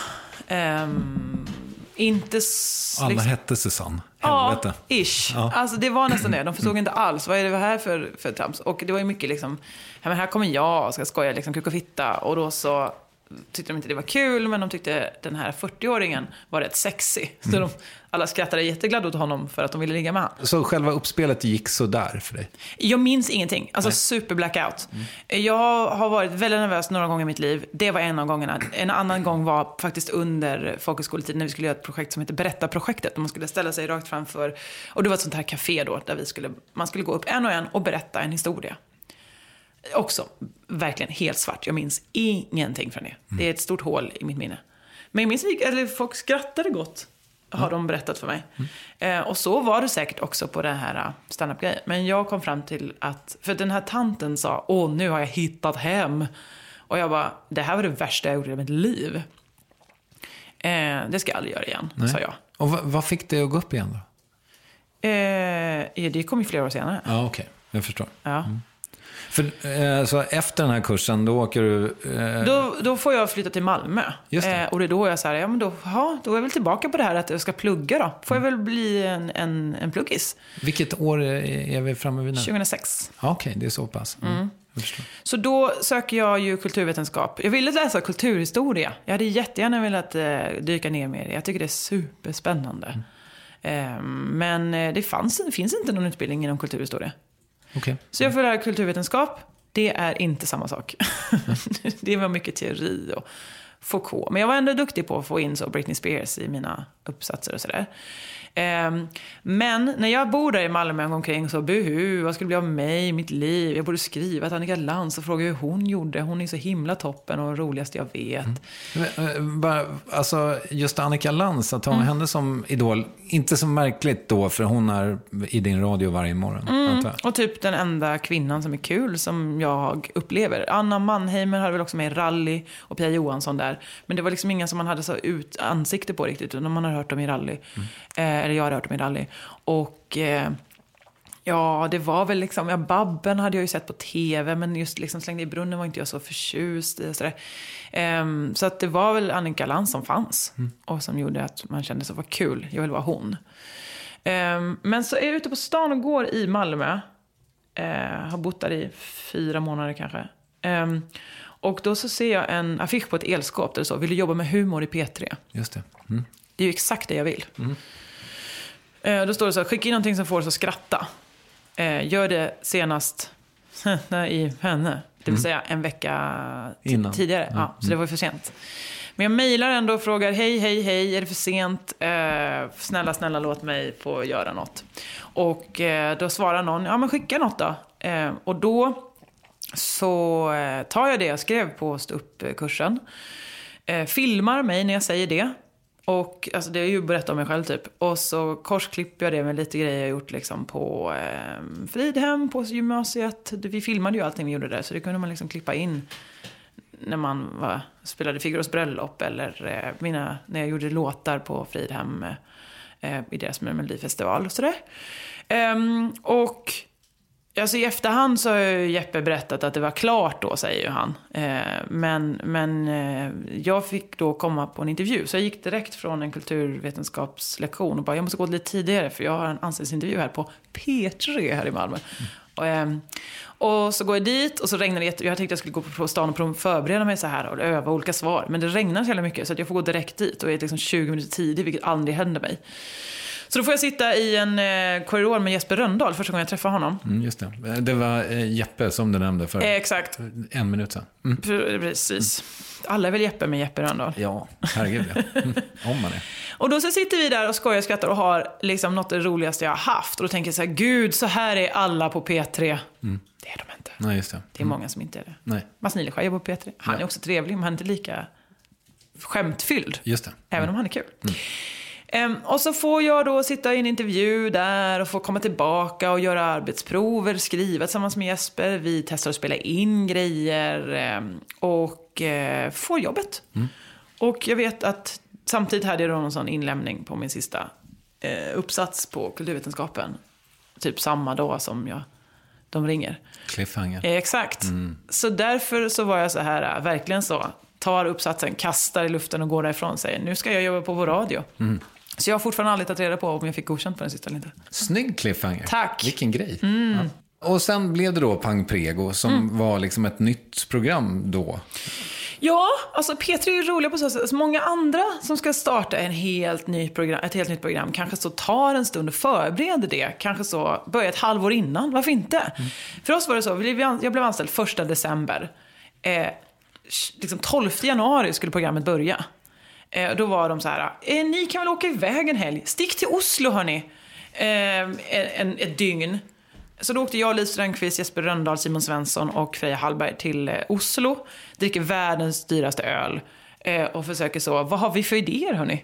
Ehm, inte... S- Alla liksom, hette Susanne. Ja, ish. Ja. Alltså det var nästan det. De förstod inte alls. Vad är det här för, för trams? Och det var ju mycket liksom, ja, men här kommer jag och ska skoja liksom kuk och fitta. Och då så tyckte de inte det var kul, men de tyckte den här fyrtioåringen var rätt sexy. Så mm. de, alla skrattade jätteglad åt honom för att de ville ligga med han. Så själva uppspelet gick så där för dig? Jag minns ingenting. Alltså Nej. super blackout. Mm. Jag har varit väldigt nervös några gånger i mitt liv. Det var en av gångerna. En annan gång var faktiskt under folkhögskoletid när vi skulle göra ett projekt som heter Berätta-projektet. Och man skulle ställa sig rakt framför. Och det var ett sånt här café då där vi skulle, man skulle gå upp en och en och berätta en historia. Också verkligen helt svart. Jag minns ingenting från det. Det är ett stort hål i mitt minne. Men jag minns eller folk skrattade gott, har mm. de berättat för mig. Mm. Eh, och så var det säkert också på den här stand-up-grejen. Men jag kom fram till att, för den här tanten sa, åh, nu har jag hittat hem. Och jag bara, det här var det värsta jag gjorde i mitt liv. Eh, det ska jag aldrig göra igen, Nej. sa jag. Och v- vad fick det att gå upp igen då? Eh, det kom ju flera år senare. Ja, okej. Okay. Jag förstår. Ja. Mm. För, eh, så efter den här kursen, då åker du... Eh... Då, då får jag flytta till Malmö. Just det. Eh, och det är då jag säger, ja men då, ja, då är jag väl tillbaka på det här att jag ska plugga då. Får jag väl bli en, en, en pluggis. Vilket år är vi framme vid nu? tjugohundrasex. Ja, okej, okay, det är så pass. Mm. Mm. Så då söker jag ju kulturvetenskap. Jag ville läsa kulturhistoria. Jag hade jättegärna velat eh, dyka ner med det. Jag tycker det är superspännande. Mm. Eh, men det, fanns, det finns inte någon utbildning inom kulturhistoria. Okay. Så jag får lära kulturvetenskap. Det är inte samma sak. Det var mycket teori och Foucault. Men jag var ändå duktig på att få in så Britney Spears i mina uppsatser och sådär. Um, men när jag bor där i Malmö en gång kring så buhu, vad skulle bli av mig i mitt liv? Jag borde skriva till Annika Lantz och fråga hur hon gjorde. Hon är så himla toppen och roligast jag vet. Mm. Bara, alltså just Annika Lantz, att ha mm. henne som idol, inte så märkligt då, för hon är i din radio varje morgon. Mm. Och typ den enda kvinnan som är kul som jag upplever. Anna Mannheimer hade väl också med Rally och Pia Johansson där. Men det var liksom ingen som man hade så ut ansikte på riktigt, utan man har hört dem i Rally. Mm. Eh, eller jag har hört dem i Rally. Och eh, Ja, det var väl liksom, ja, Babben hade jag ju sett på tv, men just liksom Slängde i brunnen var inte jag så förtjust i. Sådär. Um, så att det var väl Annika Lantz som fanns mm. och som gjorde att man kände så var kul, jag vill vara hon. Um, men så är jag ute på stan och går i Malmö. Uh, har bott där i fyra månader kanske. Um, och då så ser jag en affisch på ett elskåp där det så, vill du jobba med humor i P tre? Just det. Mm. Det är ju exakt det jag vill. Mm. Uh, då står det så, skicka in någonting som får oss att skratta. Uh, gör det senast i henne. Det vill säga en vecka t- tidigare. Mm. Ja, så det var ju för sent. Men jag mejlar ändå och frågar, hej, hej, hej, är det för sent? Uh, snälla, snälla, låt mig få göra något. Och uh, då svarar någon, ja men skicka något då. Uh, och då så uh, tar jag det jag skrev på ståuppkursen. Uh, filmar mig när jag säger det. Och alltså det är ju berättat om mig själv typ. Och så korsklipper jag det med lite grejer jag gjort liksom på eh, Fridhem, på gymnasiet. Vi filmade ju allting vi gjorde där. Så det kunde man liksom klippa in när man var, spelade Figaros bröllop. Eller eh, mina, när jag gjorde låtar på Fridhem eh, i deras melodifestival och sådär. Um, och alltså i efterhand så har Jeppe berättat att det var klart då, säger ju han. Eh, men men eh, jag fick då komma på en intervju. Så jag gick direkt från en kulturvetenskapslektion och bara, jag måste gå lite tidigare för jag har en anställningsintervju här på P tre här i Malmö. Mm. Och, eh, och så går jag dit och så regnar det jätte... Jag tänkte jag skulle gå på stan och förbereda mig så här och öva olika svar. Men det regnar så jävla mycket så att jag får gå direkt dit och är liksom tjugo minuter tidig, vilket aldrig hände mig. Så då får jag sitta i en eh, korridor med Jesper Rönndahl första gången jag träffade honom. Mm, just det. Det var eh, Jeppe som du nämnde för eh, exakt. en minut sedan. Mm. Precis. Alla är väl Jeppe med Jesper Rönndahl. Ja, herregud ja. Mm. Om man är. Och då så sitter vi där och skojar och skrattar och har liksom något av det roligaste jag har haft. Och då tänker jag så här, gud, så här är alla på P tre. Mm. Det är de inte. Nej, just det. Det är mm. många som inte är det. Nej. Mats Nileskär jobbar på P tre. Han ja. är också trevlig, men han är inte lika skämtfylld. Just det. Även mm. om han är kul. Mm. Um, och så får jag då sitta i en intervju där och få komma tillbaka och göra arbetsprover, skriva tillsammans med Jesper. Vi testar att spela in grejer um, och uh, får jobbet. Mm. Och jag vet att samtidigt hade jag då någon sån inlämning på min sista uh, uppsats på kulturvetenskapen. Typ samma dag som jag, de ringer. Cliffhanger. Eh, exakt. Mm. Så därför så var jag så här, uh, verkligen så. Tar uppsatsen, kastar i luften och går därifrån och säger, nu ska jag jobba på vår radio. Mm. Så jag har fortfarande aldrig tagit reda på om jag fick godkänt på den sista eller inte. Snygg cliffhanger. Tack. Vilken grej. Mm. Ja. Och sen blev det då Pang Prego som mm. var liksom ett nytt program då. Ja, alltså P tre är ju roliga på så sätt. Alltså många andra som ska starta en helt ny program, ett helt nytt program kanske så tar en stund och förbereder det. Kanske så börjar ett halvår innan. Varför inte? Mm. För oss var det så. Jag blev anställd första december. Eh, liksom tolfte januari skulle programmet börja. Eh, då var de så här, eh, ni kan väl åka iväg en helg. Stick till Oslo, hörni. Eh, en, ett dygn. Så då åkte jag, Liv Strömquist, Jesper Rönndahl, Simon Svensson och Freja Hallberg till eh, Oslo. Dricker världens dyraste öl. Eh, och försöker så, vad har vi för idéer, hörni?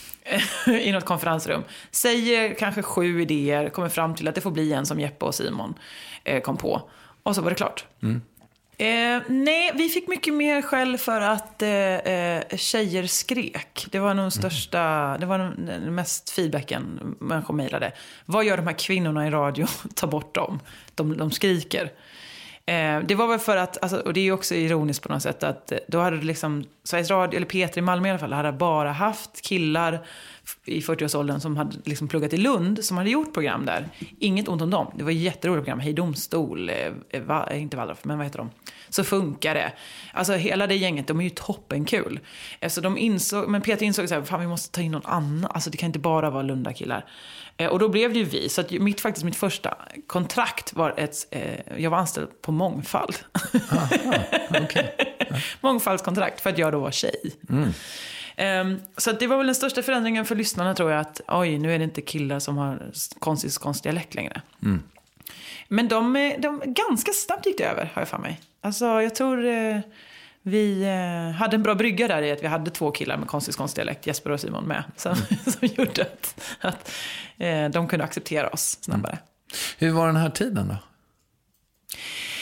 Mm. I något konferensrum. Säger kanske sju idéer. Kommer fram till att det får bli en som Jeppe och Simon eh, kom på. Och så var det klart. Mm. Eh, nej, vi fick mycket mer skäll för att eh, tjejer skrek. Det var nog största, det var den mest feedbacken människor mejlade. Vad gör de här kvinnorna i radio? Ta bort dem. De, de skriker. Eh, det var väl för att, alltså, och det är ju också ironiskt på något sätt, att då hade det liksom, Sveriges Radio, eller P tre i Malmö i alla fall, hade bara haft killar i fyrtioårsåldern som hade liksom pluggat i Lund, som hade gjort program där. Inget ont om dem. Det var jätteroliga program. Hej domstol, eh, va, inte Waldorf, men vad heter de? Så funkar det. Alltså hela det gänget, de är ju toppenkul. Så de insåg, men Peter insåg så här, fan vi måste ta in någon annan. Alltså det kan inte bara vara Lunda killar. Eh, och då blev det ju vi. Så att mitt, faktiskt mitt första kontrakt var ett, eh, jag var anställd på Mångfald. Aha, okay. Ja. Mångfaldskontrakt för att jag då var tjej. Mm. Um, så det var väl den största förändringen för lyssnarna, tror jag, att oj, nu är det inte killar som har konstig, konstig dialekt längre. Mm. Men de, de ganska snabbt gick det över, har jag för mig. Alltså jag tror eh, vi eh, hade en bra brygga där i att vi hade två killar med konstig, konstig dialekt, Jesper och Simon med, som, mm. som gjorde att, att eh, de kunde acceptera oss snabbare. Mm. Hur var den här tiden då?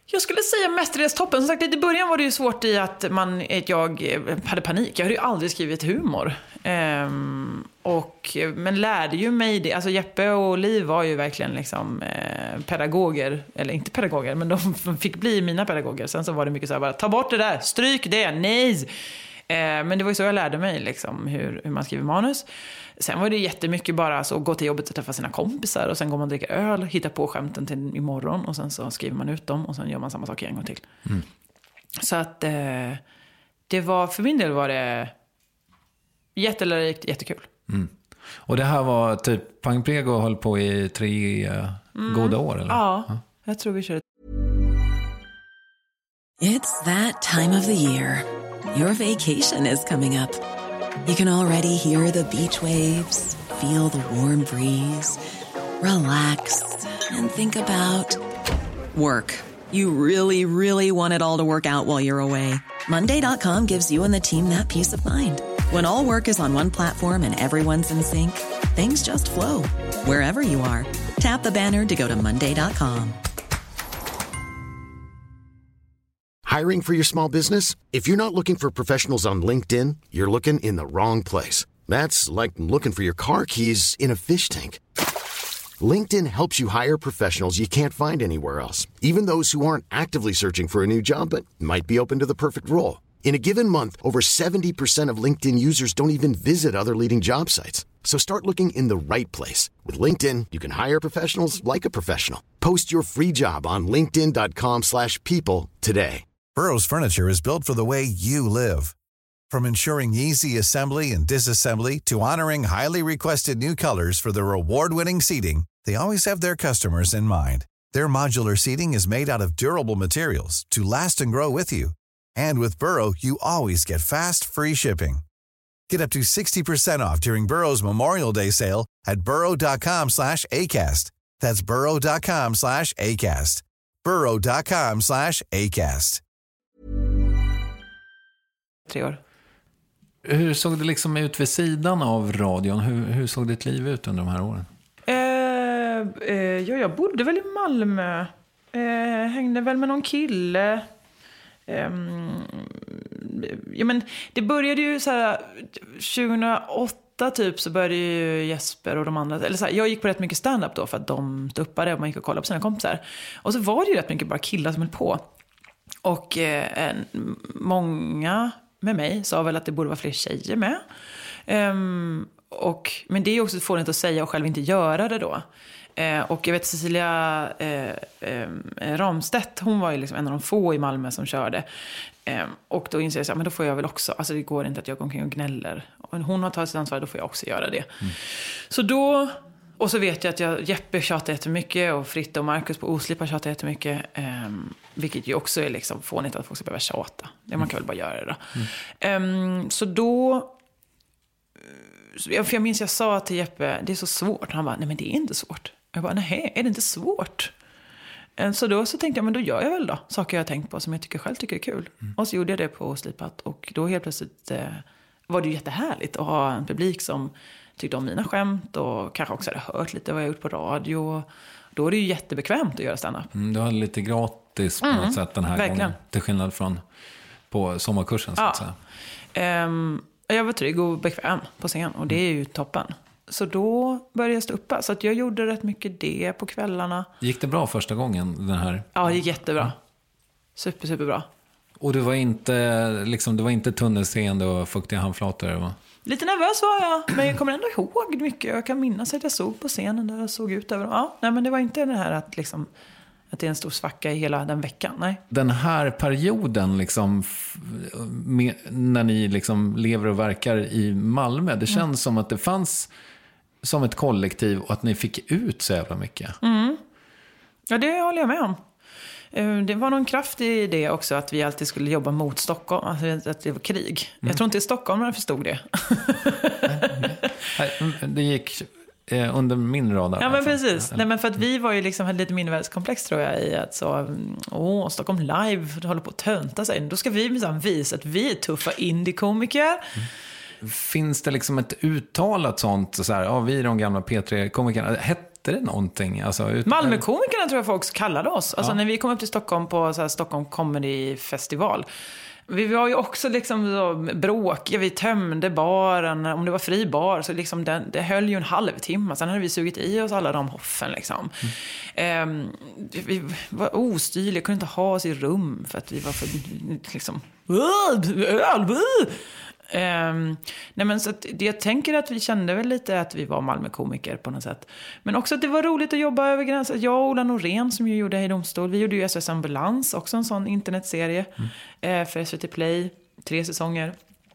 Jag skulle säga mestadels toppen. Som sagt, i början var det ju svårt i att man, jag hade panik. Jag hade ju aldrig skrivit humor. Um, och, men lärde ju mig det. Alltså Jeppe och Liv var ju verkligen liksom, eh, pedagoger. Eller inte pedagoger, men de fick bli mina pedagoger. Sen så var det mycket så här bara, ta bort det där, stryk det, nej. Eh, men det var ju så jag lärde mig liksom, hur, hur man skriver manus. Sen var det jättemycket bara så, gå till jobbet och träffa sina kompisar. Och sen går man och dricker öl, hittar på skämten till imorgon. Och sen så skriver man ut dem och sen gör man samma sak en gång till. Mm. Så att eh, det var, för min del var det jättelärorikt, jättekul. Mm. Och det här var typ Pang Prego höll på i tre mm. goda år, eller? Ja, ja, jag tror vi körde. It's that time of the year. Your vacation is coming up. You can already hear the beach waves, feel the warm breeze, relax and think about work. You really, really want it all to work out while you're away. Monday dot com gives you and the team that peace of mind. When all work is on one platform and everyone's in sync, things just flow. Wherever you are, tap the banner to go to Monday dot com. Hiring for your small business? If you're not looking for professionals on LinkedIn, you're looking in the wrong place. That's like looking for your car keys in a fish tank. LinkedIn helps you hire professionals you can't find anywhere else, even those who aren't actively searching for a new job but might be open to the perfect role. In a given month, over seventy percent of LinkedIn users don't even visit other leading job sites. So start looking in the right place. With LinkedIn, you can hire professionals like a professional. Post your free job on linkedin dot com slash people today. Burrow's furniture is built for the way you live. From ensuring easy assembly and disassembly to honoring highly requested new colors for their award-winning seating, they always have their customers in mind. Their modular seating is made out of durable materials to last and grow with you. And with Burrow, you always get fast, free shipping. Get up to sixty percent off during Burrow's Memorial Day sale at burrow dot com slash acast. That's burrow dot com slash acast. burrow dot com slash acast. Tre år. Hur såg det liksom ut vid sidan av radion? Hur, hur såg ditt liv ut under de här åren? Eh, eh, ja, jag bodde väl i Malmö. Eh, hängde väl med någon kille. Eh, ja, men det började ju så här tjugohundraåtta typ, så började ju Jesper och de andra, eller så här, jag gick på rätt mycket stand-up då för att de tuppade och man gick och kollade på sina kompisar. Och så var det ju rätt mycket bara killar som höll på. Och eh, många med mig sa väl att det borde vara fler tjejer med. Um, och, men det är ju också fånigt att säga och själv inte göra det då. Uh, och jag vet Cecilia uh, um, Ramstedt, hon var ju liksom en av de få i Malmö som körde. Um, och då inser jag så här, men då får jag väl också, alltså det går inte att jag går omkring och gnäller. Och hon har tagit sitt ansvar, då får jag också göra det. Mm. Så då... Och så vet jag att jag, Jeppe tjatar jättemycket och Fritte och Marcus på Oslipa tjatar jättemycket. Um, vilket ju också är liksom fånigt att folk ska behöva tjata. Det man kan väl bara göra det då. Mm. Um, så då... För jag minns jag sa till Jeppe, det är så svårt. Han bara, nej men det är inte svårt. Jag bara, nej, är det inte svårt? Um, så då så tänkte jag, men då gör jag väl då. Saker jag har tänkt på som jag tycker själv tycker är kul. Mm. Och så gjorde jag det på Oslipat. Och då helt plötsligt uh, var det ju jättehärligt att ha en publik som... tyckte om mina skämt och kanske också hade hört lite vad jag gjort på radio. Då är det ju jättebekvämt att göra stand-up. Mm, du hade lite gratis på mm, något sätt den här verkligen. Gången. Till skillnad från på sommarkursen så ja. att säga. Um, jag var trygg och bekväm på scen och det är ju toppen. Så då började jag stå upp. Så att jag gjorde rätt mycket det på kvällarna. Gick det bra första gången den här? Ja, det gick jättebra. Mm. Super, superbra. Och du var inte, liksom, du var inte tunnelseende och fuktiga handflator, va? Lite nervös var jag, men jag kommer ändå ihåg mycket. Jag kan minnas att jag såg på scenen där jag såg ut över. Ja, nej, men det var inte det här att, liksom, att det är en stor svacka i hela den veckan. Nej. Den här perioden, liksom, med, när ni liksom lever och verkar i Malmö, det känns mm. som att det fanns som ett kollektiv och att ni fick ut så jävla mycket. Mm. Ja, det håller jag med om. Det var någon kraft i det också, att vi alltid skulle jobba mot Stockholm, alltså att det var krig. Mm. Jag tror inte Stockholm när förstod det. Nej, det gick eh, under min radar. Ja, men precis. Nej, men för att vi var ju liksom, hade lite mindervärdeskomplex tror jag i att så, åh, Stockholm live, det håller på att tönta sig. Då ska vi liksom visa att vi är tuffa indie-komiker. Mm. Finns det liksom ett uttalat sånt, så här, ja, vi är de gamla P tre-komikerna, hette hette det någonting? Alltså, ut... Malmökomikerna tror jag folk kallade oss. Alltså ja. när vi kom upp till Stockholm på så här, Stockholm Comedy Festival. Vi var ju också liksom så bråkiga, vi tömde baren, om det var fri bar så liksom det, det höll ju en halvtimme. Sen hade vi sugit i oss alla de hoffen liksom. Mm. Um, vi var ostyrliga, kunde inte ha oss i rum för att vi var för liksom öl. Um, nej men så att det, jag tänker att vi kände väl lite att vi var Malmökomiker på något sätt. Men också att det var roligt att jobba över gränsen. Jag och Ola Norén som ju gjorde Hej Domstol, vi gjorde ju S O S Ambulans, också en sån internetserie mm. eh, för S V T Play, tre säsonger.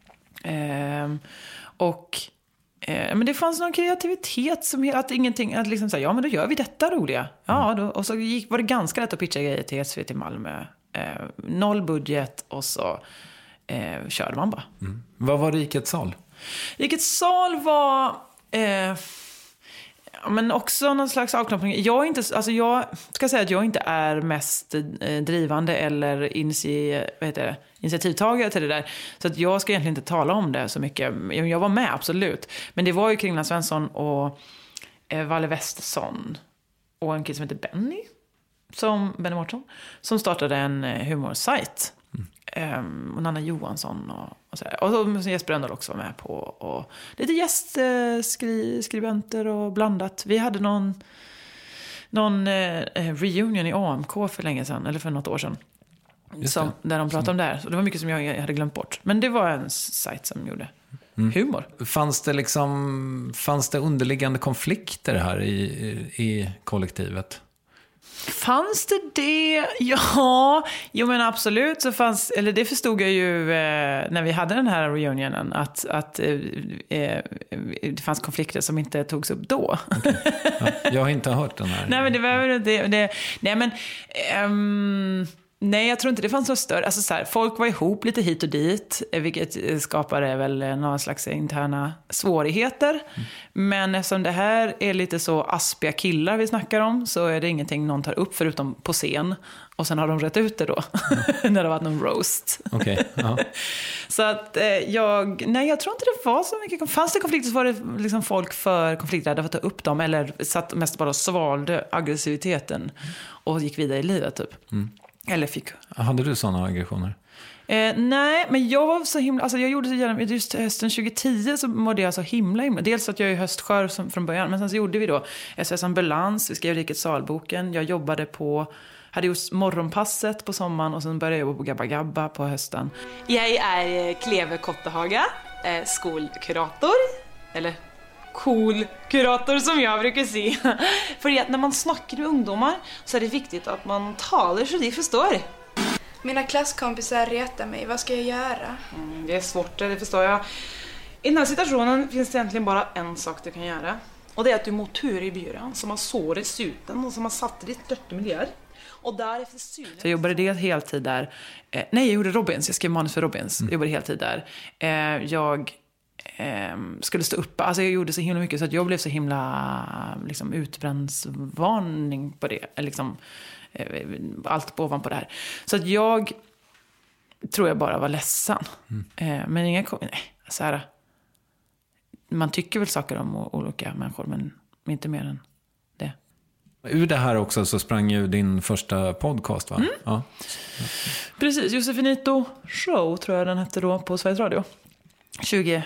Um, och eh, men det fanns någon kreativitet som att ingenting, att liksom säga ja men då gör vi detta roliga. Ja, då, och så gick, var det ganska lätt att pitcha grejer till S V T Malmö. Eh, noll budget och så Eh, körde man bara. Mm. Vad var Rikets sal? Rikets sal var eh, men också någon slags avknoppning. Jag är inte, alltså jag ska säga att jag inte är mest eh, drivande eller initi, vad heter det, initiativtagare till det där. Så att jag ska egentligen inte tala om det så mycket. Jag var med, absolut. Men det var ju Kringland Svensson och eh, Valle Westesson och en kille som heter Benny som Benny Mårtsson som startade en eh, humorsajt. Um, och Nanna Johansson och, och så här. Och så Jesper Rönndahl också var med på och lite gästskribenter och blandat. Vi hade någon någon eh, reunion i A M K för länge sedan eller för något år sedan som, där de pratade om det här. Så det var mycket som jag hade glömt bort. Men det var en sajt som gjorde mm. humor. Fanns det liksom fanns det underliggande konflikter här i, i kollektivet? Fanns det det? Ja, jo men absolut så fanns, eller det förstod jag ju eh, när vi hade den här reunionen att, att eh, eh, det fanns konflikter som inte togs upp då. Okay. Ja, jag har inte hört den här. Nej men det var det, det nej men ehm, nej, jag tror inte det fanns så större. Alltså så här, folk var ihop lite hit och dit, vilket skapade väl någon slags interna svårigheter. Mm. Men eftersom det här är lite så aspiga killar vi snackar om så är det ingenting någon tar upp förutom på scen. Och sen har de rätt ut det då, mm. när det var någon roast. Okay. Ja. Så att eh, jag, nej jag tror inte det var så mycket. Fanns det konflikter så var det liksom folk för konflikträdda för att ta upp dem. Eller satt mest bara och svalde aggressiviteten mm. och gick vidare i livet typ. Mm. Eller fick. Hade du sådana aggressioner? Eh, nej, men jag var så himla, alltså jag gjorde så gärna, just hösten tjugo tio så mådde jag så himla himla. Dels att jag är höstskör som, från början, men sen så gjorde vi då S O S Ambulans, vi skrev Rikets salboken, jag jobbade på, hade just morgonpasset på sommaren och sen började jag jobba på Gabba Gabba på hösten. Jag är Kleve Kottehaga, eh, skolkurator, eller cool kurator som jag brukar se. För att när man snackar med ungdomar så är det viktigt att man talar så de förstår. Mina klasskompisar retar mig. Vad ska jag göra? Mm, det är svårt, det förstår jag. I den här situationen finns det egentligen bara en sak du kan göra. Och det är att du mot tur i byrån som har såret suten och som har satt ditt störte miljö. Och därefter synen. Så jag jobbade det heltid där. Eh, nej, jag gjorde Robins. Jag skrev manus för Robins. Mm. Jag jobbade heltid där. Eh, jag eh, skulle stå upp. Alltså jag gjorde så himla mycket så att jag blev så himla liksom, utbrännsvarning på det. Liksom, eh, allt på ovanpå det här. Så att jag tror jag bara var ledsen. Mm. Eh, men inga... Nej, så här... Man tycker väl saker om olika människor, men inte mer än det. Ur det här också så sprang ju din första podcast, va? Mm. Ja. Precis, Josefinito Show tror jag den hette då på Sveriges Radio. tjugo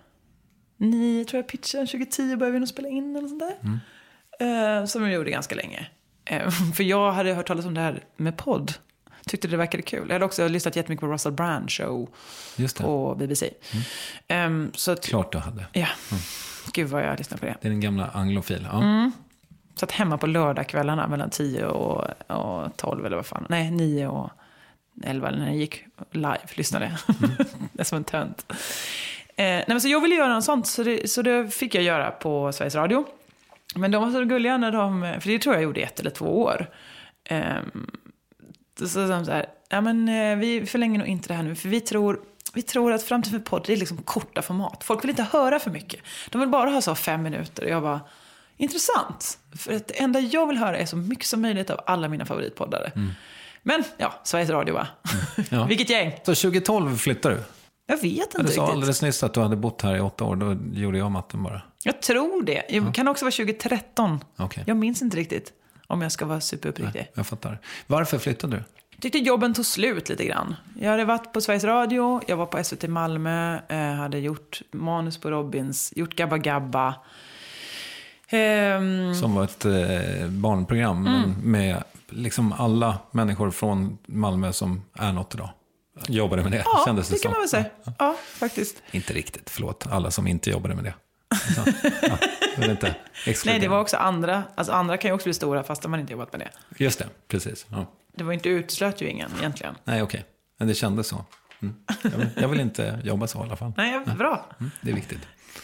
nio tror jag pitchen, tjugo tio började vi nog spela in eller sånt där. Mm. Eh, som vi gjorde ganska länge. Eh, för jag hade hört talas om det här med podd. Tyckte det verkade kul. Jag hade också lyssnat jättemycket på Russell Brand Show på B B C. Mm. Um, så att, klart du hade. Ja, mm. Gud vad jag lyssnade på det. Det är den gamla anglofil. Ja. Mm. Satt hemma på lördagskvällarna mellan tio och, och tolv eller vad fan. Nej, nio och elva eller när jag gick live. Lyssnade. Mm. Det är som en tönt. Eh, nej, men så jag ville göra något sånt. Så det, så det fick jag göra på Sveriges Radio. Men de var så gulliga när de... För det tror jag gjorde ett eller två år. Um, Så, så, så här, ja men eh, vi förlänger nog inte det här nu. För vi tror, vi tror att framtiden för podd, det är liksom korta format. Folk vill inte höra för mycket. De vill bara ha så fem minuter. Och jag bara, intressant. För att det enda jag vill höra är så mycket som möjligt av alla mina favoritpoddare. Mm. Men ja, Sveriges Radio va? Mm. Ja. Vilket gäng. Så tjugo tolv flyttar du? Jag vet inte riktigt. Du sa riktigt. alldeles nyss att du hade bott här i åtta år. Då gjorde jag matten bara. Jag tror det. Det ja. kan också vara tjugohundratretton. Okay. Jag minns inte riktigt. Om jag ska vara superuppriktig. Nej, jag fattar. Varför flyttade du? Jag tyckte jobben tog slut lite grann. Jag hade varit på Sveriges Radio. Jag var på S V T Malmö. Eh, hade gjort manus på Robins. Gjort Gabba Gabba. Um, Som var ett eh, barnprogram mm. med liksom alla människor från Malmö som är något idag. Jobbade med det. Ja, Kändes det, det kan så. man väl säga. Ja, ja, faktiskt. Inte riktigt, förlåt. Alla som inte jobbade med det. Så, ja, det inte Nej, det var också andra. Alltså andra kan ju också bli stora fast man inte jobbat med det. Just det, precis. Ja. Det var inte utslöt ju ingen egentligen. Nej, okej. Okay. Men det kändes så. Mm. Jag, vill, jag vill inte jobba så i alla fall. Nej, bra. Mm, det är viktigt.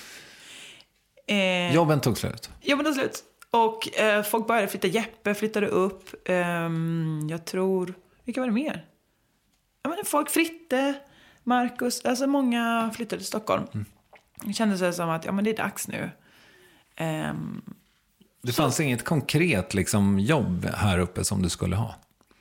Eh, jobben tog slut. Jobben tog slut. Och eh, folk började flytta. Jeppe flyttade upp. Eh, jag tror... Vilka var det mer? Ja, men folk, Fritte, Marcus. Alltså många flyttade till Stockholm. Mm. Det kändes det som att ja, men det är dags nu. Eh, det fanns så. Inget konkret liksom, jobb här uppe som du skulle ha?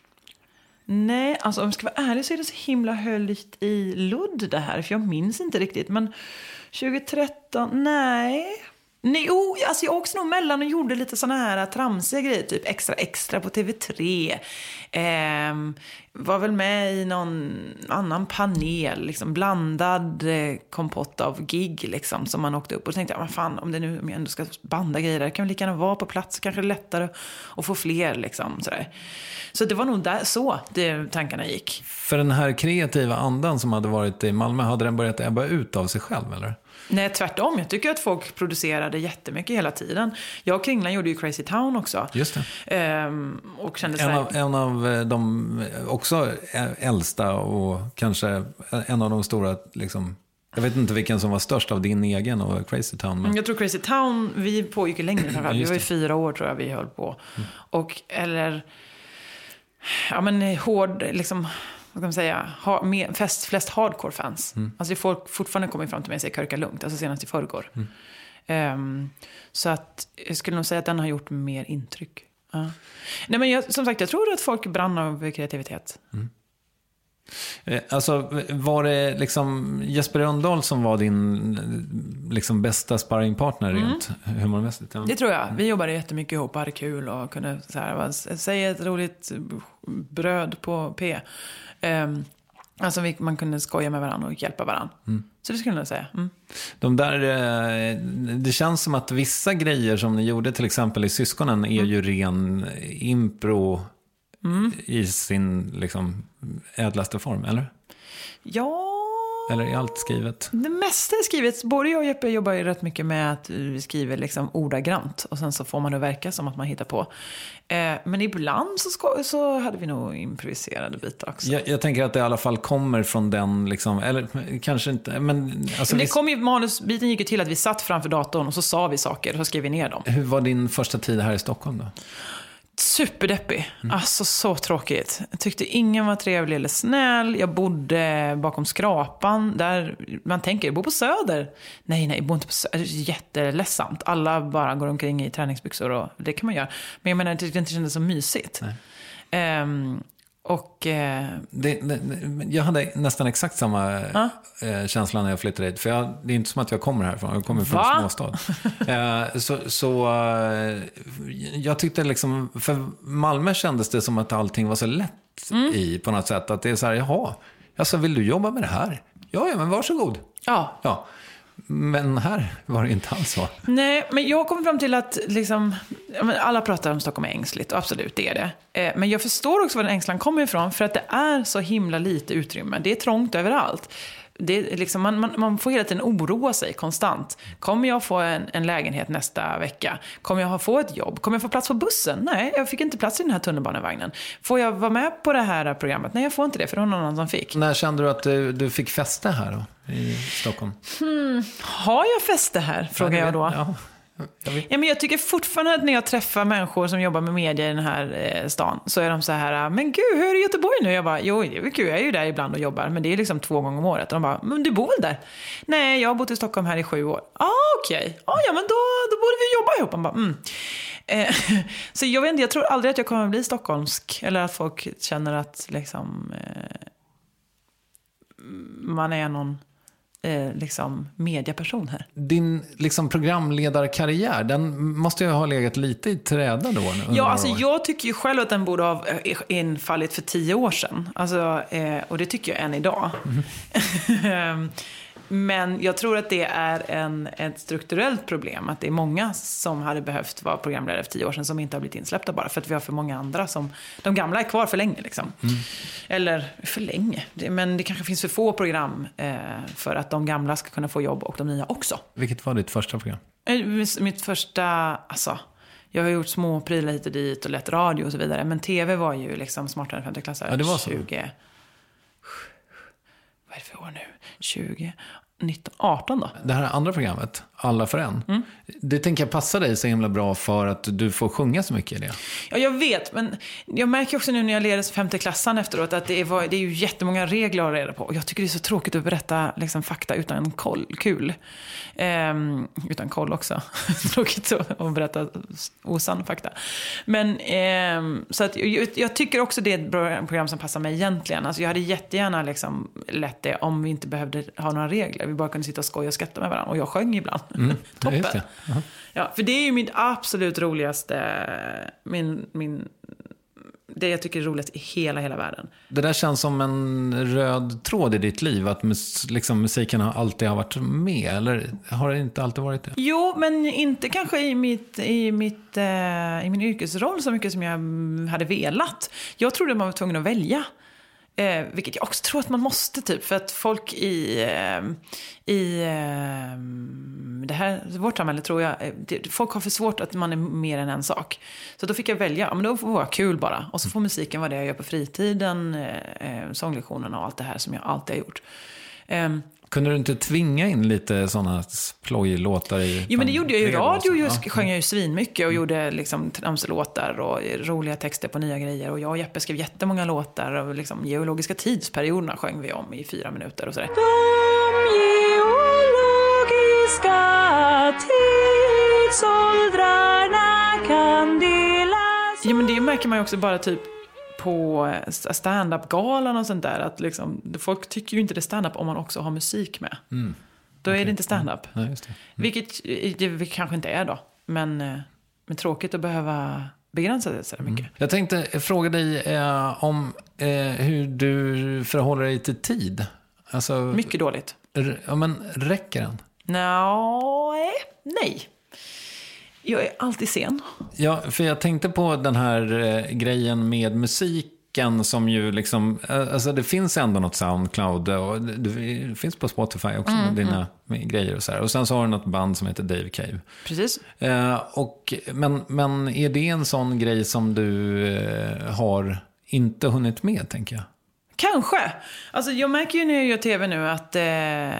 Nej, alltså om jag ska vara ärlig så är det så himla höljt i ludd det här. För jag minns inte riktigt. Men tjugohundratretton, nej... Nej, oh, alltså jag åkte nog mellan och gjorde lite såna här tramsiga grejer. Typ extra extra på T V tre. Ehm, var väl med i någon annan panel. Liksom blandad eh, kompott av gig liksom, som man åkte upp. Och tänkte jag, vad fan, om, det nu, om jag ändå ska banda grejer där, kan vi lika gärna vara på plats. Kanske det är lättare att få fler liksom, sådär. Så det var nog där, så det, tankarna gick. För den här kreativa andan som hade varit i Malmö, hade den börjat ebba ut av sig själv, eller? Nej, tvärtom. Jag tycker att folk producerade jättemycket hela tiden. Jag och Kringlan gjorde ju Crazy Town också. Just det. Ehm, och kände en, av, en av de också äldsta och kanske en av de stora, liksom, jag vet inte vilken som var störst av din egen och Crazy Town. Men... Jag tror Crazy Town, vi pågick ju längre. Ja, vi var ju fyra år tror jag vi höll på. Mm. Och, eller, ja men hård, liksom... vad kan man säga, ha, med, fest, flest hardcore-fans. Mm. Alltså folk fortfarande kommer fram till mig och säger körka lugnt, alltså senast i förrgår. Mm. Um, så att jag skulle nog säga att den har gjort mer intryck. Uh. Nej, men jag, som sagt, jag tror att folk brann av kreativitet. Mm. Eh, alltså, var det liksom Jesper Rönndahl som var din liksom bästa sparringpartner mm. rent humormässigt? Ja. Det tror jag. Vi jobbade jättemycket ihop och hade kul och kunde så här, säga ett roligt bröd på P. Um, alltså vi, man kunde skoja med varandra och hjälpa varandra. Mm. Så det skulle jag säga. Mm. De där, det känns som att vissa grejer som ni gjorde till exempel i Syskonen är mm. ju ren impro mm. i sin liksom ädlaste form, eller? Ja. Eller är allt skrivet? Det mesta är skrivet. Både jag och Jeppe jobbar ju rätt mycket med att vi skriver liksom ordagrant. Och sen så får man det verka som att man hittar på. Eh, men ibland så, ska, så hade vi nog improviserade bitar också. Jag, jag tänker att det i alla fall kommer från den, liksom, eller kanske inte. Men, alltså, men det vi... kom ju, manusbiten gick ju till att vi satt framför datorn och så sa vi saker och så skrev vi ner dem. Hur var din första tid här i Stockholm då? Superdeppig. Mm. Alltså så tråkigt. Jag tyckte ingen var trevlig eller snäll. Jag bodde bakom skrapan. Där man tänker, jag bor på Söder. Nej, nej, jag bor inte på Söder. Det är jätteledsamt. Alla bara går omkring i träningsbyxor och det kan man göra. Men jag menar, jag tyckte inte det kändes så mysigt. Um, och... Uh... Det, det, jag hade nästan exakt samma uh? eh, känsla när jag flyttade hit. För jag, det är inte som att jag kommer härifrån. Jag kommer från Va? en småstad. eh, så så eh, jag tyckte liksom... För Malmö kändes det som att allting var så lätt mm. i på något sätt. Att det är så här, jaha, alltså, vill du jobba med det här? Ja, ja, men varsågod. Ja. Ja. Men här var det inte alls så. Nej, men jag kommer fram till att liksom, alla pratar om Stockholm är ängsligt, och absolut det är det. Men jag förstår också var den ängslan kommer ifrån, för att det är så himla lite utrymme. Det är trångt överallt. Det är liksom, man, man, man får hela tiden oroa sig konstant. Kommer jag få en, en lägenhet nästa vecka? Kommer jag få ett jobb? Kommer jag få plats på bussen? Nej, jag fick inte plats i den här tunnelbanevagnen. Får jag vara med på det här programmet? Nej, jag får inte det, för det var någon annan som fick. När kände du att du, du fick fäste här då, i Stockholm? Hmm. Har jag fäste här? Frågar jag då. Ja. Jag, ja, men jag tycker fortfarande att när jag träffar människor som jobbar med media i den här eh, stan, så är de så här, men gud, hur är det i Göteborg nu? Jag bara, jo, det är kul, jag är ju där ibland och jobbar, men det är liksom två gånger om året. Och de bara, men du bor väl där? Nej, jag har bott i Stockholm här i sju år. Ah, okej. Okay. Ah, ja, men då, då borde vi jobba ihop. Man bara, mm. eh, så jag vet inte, jag tror aldrig att jag kommer att bli stockholmsk, eller att folk känner att liksom, eh, man är någon eh, liksom mediaperson här. Din liksom programledarkarriär, den måste ju ha legat lite i träda då. Ja, alltså år. Jag tycker ju själv att den borde ha infallit för tio år sedan. Alltså, eh, och det tycker jag än idag. Mm. Men jag tror att det är en, ett strukturellt problem. Att det är många som hade behövt vara programledare för tio år sedan som inte har blivit insläppta bara. För att vi har för många andra som... De gamla är kvar för länge liksom. Mm. Eller för länge. Men det kanske finns för få program eh, för att de gamla ska kunna få jobb och de nya också. Vilket var ditt första program? Mitt första... Alltså, jag har gjort små prylar hit och dit och lätt radio och så vidare. Men tv var ju liksom smartare än femteklassare. Ja, det var så. tjugo... Vad är det för år nu? tjugo... nitton, arton då. Det här andra programmet, Alla för en. Mm. Det tänker jag passa dig så himla bra för att du får sjunga så mycket i det. Ja, jag vet. Men jag märker också nu när jag leder femte klassan efteråt att det är, det är ju jättemånga regler att ha reda på. Och jag tycker det är så tråkigt att berätta liksom, fakta utan koll. Kul. Ehm, utan koll också. Tråkigt att berätta osann fakta. Men ehm, så att jag, jag tycker också det är ett program som passar mig egentligen. Alltså jag hade jättegärna liksom lätt det om vi inte behövde ha några regler. Vi bara kunde sitta och skoja och skratta med varandra. Och jag sjöng ibland. Mm, toppen. Ja, uh-huh. Ja, för det är ju min absolut roligaste... Min, min, det jag tycker är roligast i hela, hela världen. Det där känns som en röd tråd i ditt liv. Att mus, liksom, musiken har alltid har varit med. Eller har det inte alltid varit det? Jo, men inte kanske i, mitt, i, mitt, eh, i min yrkesroll så mycket som jag hade velat. Jag trodde man var tvungen att välja. Eh, vilket jag också tror att man måste typ för att folk i eh, i eh, det här vårt samhälle tror jag det, folk har för svårt att man är mer än en sak. Så då fick jag välja, ja, men då får det vara kul bara och så får musiken vara det jag gör på fritiden, eh, sånglektionerna och allt det här som jag alltid har gjort. Eh, Kunde du inte tvinga in lite sådana plojlåtar i... Jo, men det gjorde jag ju i radio. Just, sjöng jag ju svinmycket och gjorde liksom tramslåtar och roliga texter på nya grejer. Och jag och Jeppe skrev jättemånga låtar och liksom geologiska tidsperioderna sjöng vi om i fyra minuter och sådär. De geologiska tidsåldrarna kan delas... Ja, men det märker man ju också bara typ på stand-up-galan och sånt där att liksom, folk tycker ju inte det är stand-up om man också har musik med. Mm. Då okay. är det inte stand-up. Mm. Ja, just det. Mm. Vilket det kanske inte är då. Men, men tråkigt att behöva begränsa det så mycket. Mm. Jag tänkte fråga dig eh, om eh, hur du förhåller dig till tid. Alltså, mycket dåligt. R- ja, men räcker den? No, nej. Jag är alltid sen. Ja, för jag tänkte på den här eh, grejen med musiken som ju liksom, eh, alltså det finns ändå något SoundCloud och det, det finns på Spotify också mm, med dina mm. grejer och så här. Och sen så har du något band som heter Dave Cave. Precis. Eh, och, men, men är det en sån grej som du eh, har inte hunnit med, tänker jag? Kanske. Alltså jag märker ju när jag gör tv nu att... Eh,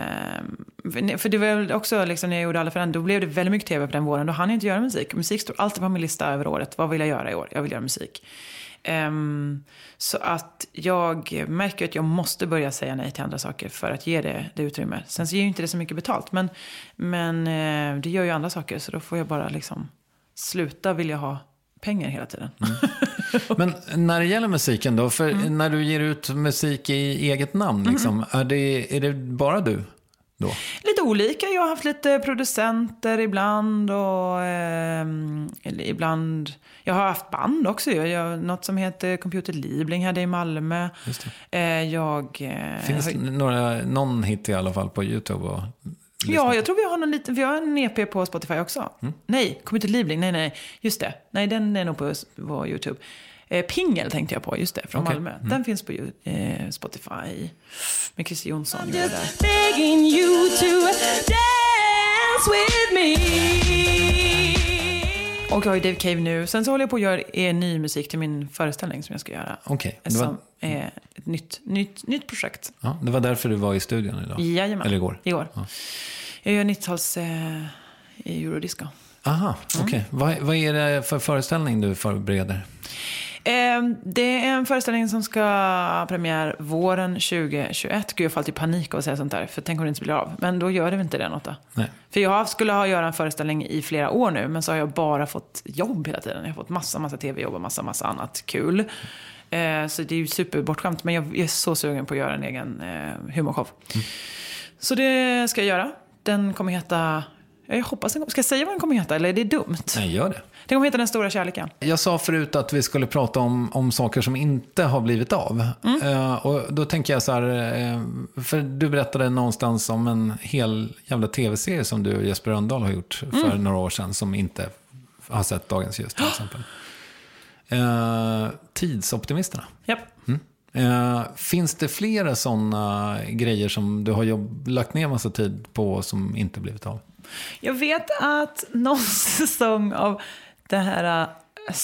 för det var också liksom när jag gjorde Alla för en, då blev det väldigt mycket tv på den våren. Då hann jag inte göra musik. Musik står alltid på min lista över året. Vad vill jag göra i år? Jag vill göra musik. Um, så att jag märker att jag måste börja säga nej till andra saker för att ge det, det utrymme. Sen så ger ju inte det så mycket betalt. Men, men eh, det gör ju andra saker. Så då får jag bara liksom sluta vilja ha pengar hela tiden. Mm. Men när det gäller musiken då, för mm. när du ger ut musik i eget namn, liksom, mm. är, det, är det bara du då? Lite olika. Jag har haft lite producenter ibland och eh, ibland... Jag har haft band också. Jag gör något som heter Computer Liebling här i Malmö. Just det. Eh, jag, eh, Finns det några, någon hit i alla fall på YouTube och... Ja, jag tror vi har någon liten, vi har en E P på Spotify också. Mm. Nej, Computer Liebling, nej, nej, just det. Nej, den är nog på, på YouTube. Eh, Pingel tänkte jag på, just det, från okay. Malmö. Den mm. finns på eh, Spotify med Chris Jonsson. Begging you to dance with me. Och jag har ju Dave Cave nu. Sen så håller jag på att göra en ny musik till min föreställning som jag ska göra. Okej. Okay. Som är ett nytt, nytt, nytt projekt. Ja, det var därför du var i studion idag? Jajamän. Eller igår? Igår. Ja. Jag gör nittotals eh, i Eurodisco. Aha, okej. Okay. Mm. Vad, vad är det för föreställning du förbereder? Eh, det är en föreställning som ska premiär våren tjugohundratjugoett. Gud, jag får alltid panik av att säga sånt där. För tänk om det inte blir av. Men då gör det väl inte det något då? Nej. För jag skulle ha göra en föreställning i flera år nu. Men så har jag bara fått jobb hela tiden. Jag har fått massa, massa tv-jobb och massa, massa annat kul. Eh, så det är ju superbortskämt. Men jag är så sugen på att göra en egen eh, humorshow. Mm. Så det ska jag göra. Den kommer heta... Jag hoppas den, ska jag säga vad den kommer heta, eller är det dumt? Nej, gör det. Den kommer heta Den stora kärleken. Jag sa förut att vi skulle prata om, om saker som inte har blivit av. Mm. Uh, och då tänker jag så här, uh, för du berättade någonstans om en hel jävla tv-serie som du och Jesper Rönndahl har gjort för mm. några år sedan som inte har sett dagens ljus till exempel. Uh, tidsoptimisterna. Japp. Mm. Uh, finns det flera sådana grejer som du har jobb, lagt ner massa tid på som inte blivit av? Jag vet att någon säsong av det här uh,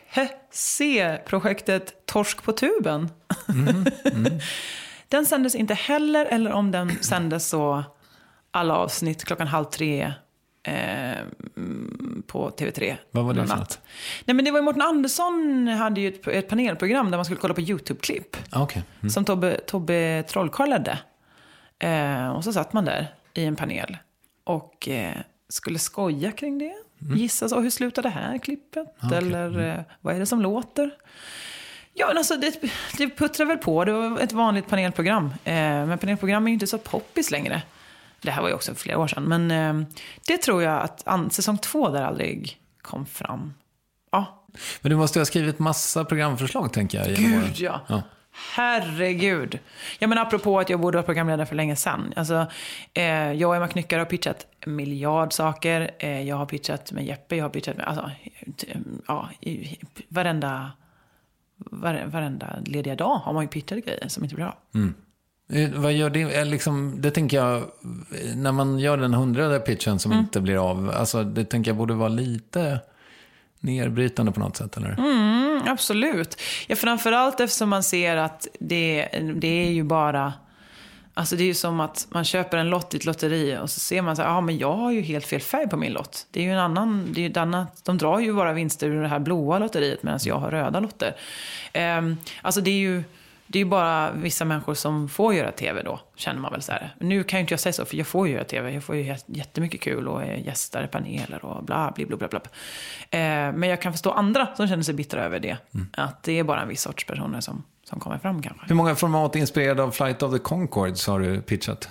Suc-He-Se-projektet Torsk på tuben. Mm, mm. Den sändes inte heller, eller om den sändes så alla avsnitt klockan halv tre eh, på T V tre. Vad var det för något? Nej, men det var ju Morten Andersson hade ju ett, ett panelprogram där man skulle kolla på YouTube-klipp. Okay. Mm. Som Tobbe, Tobbe Trollkarl ledde. Eh, och så satt man där i en panel och eh, skulle skoja kring det. Mm. Gissa så, hur slutar det här klippet? Okay. Eller mm. eh, vad är det som låter? Ja, men alltså det, det puttrar väl på. Det var ett vanligt panelprogram. Eh, men panelprogram är ju inte så poppis längre. Det här var ju också flera år sedan. Men eh, det tror jag att an, säsong två där aldrig kom fram. Ja. Men du måste ha skrivit massa programförslag, tänker jag. Gud, ja. ja. Herregud. Ja, men apropå att jag borde vara programledare för länge sedan. Alltså, eh, jag och Emma Knyckare har pitchat en miljard saker. Eh, jag har pitchat med Jeppe. Jag har pitchat med... Alltså, ja, i, varenda, var, varenda lediga dag har man ju pitchat grejer som inte blir bra. Mm. Vad gör det? Liksom, det tänker jag, när man gör den hundrade pitchen som mm. inte blir av, alltså det tänker jag borde vara lite nedbrytande på något sätt, eller? Mm, absolut. Ja, framförallt eftersom man ser att det, det är ju bara, alltså det är ju som att man köper en lott i ett lotteri och så ser man så här, ja ah, men jag har ju helt fel färg på min lott. Det är ju en annan, det är ju ett annat, de drar ju bara vinster ur det här blåa lotteriet medan jag har röda lotter. Um, alltså det är ju Det är ju bara vissa människor som får göra tv då, känner man väl så här. Nu kan ju inte jag säga så, för jag får ju göra tv. Jag får ju jättemycket kul och är gästar i paneler och bla, bla, bla, bla, bla. Eh, men jag kan förstå andra som känner sig bittra över det. Mm. Att det är bara en viss sorts personer som, som kommer fram kanske. Hur många format inspirerade av Flight of the Conchords har du pitchat?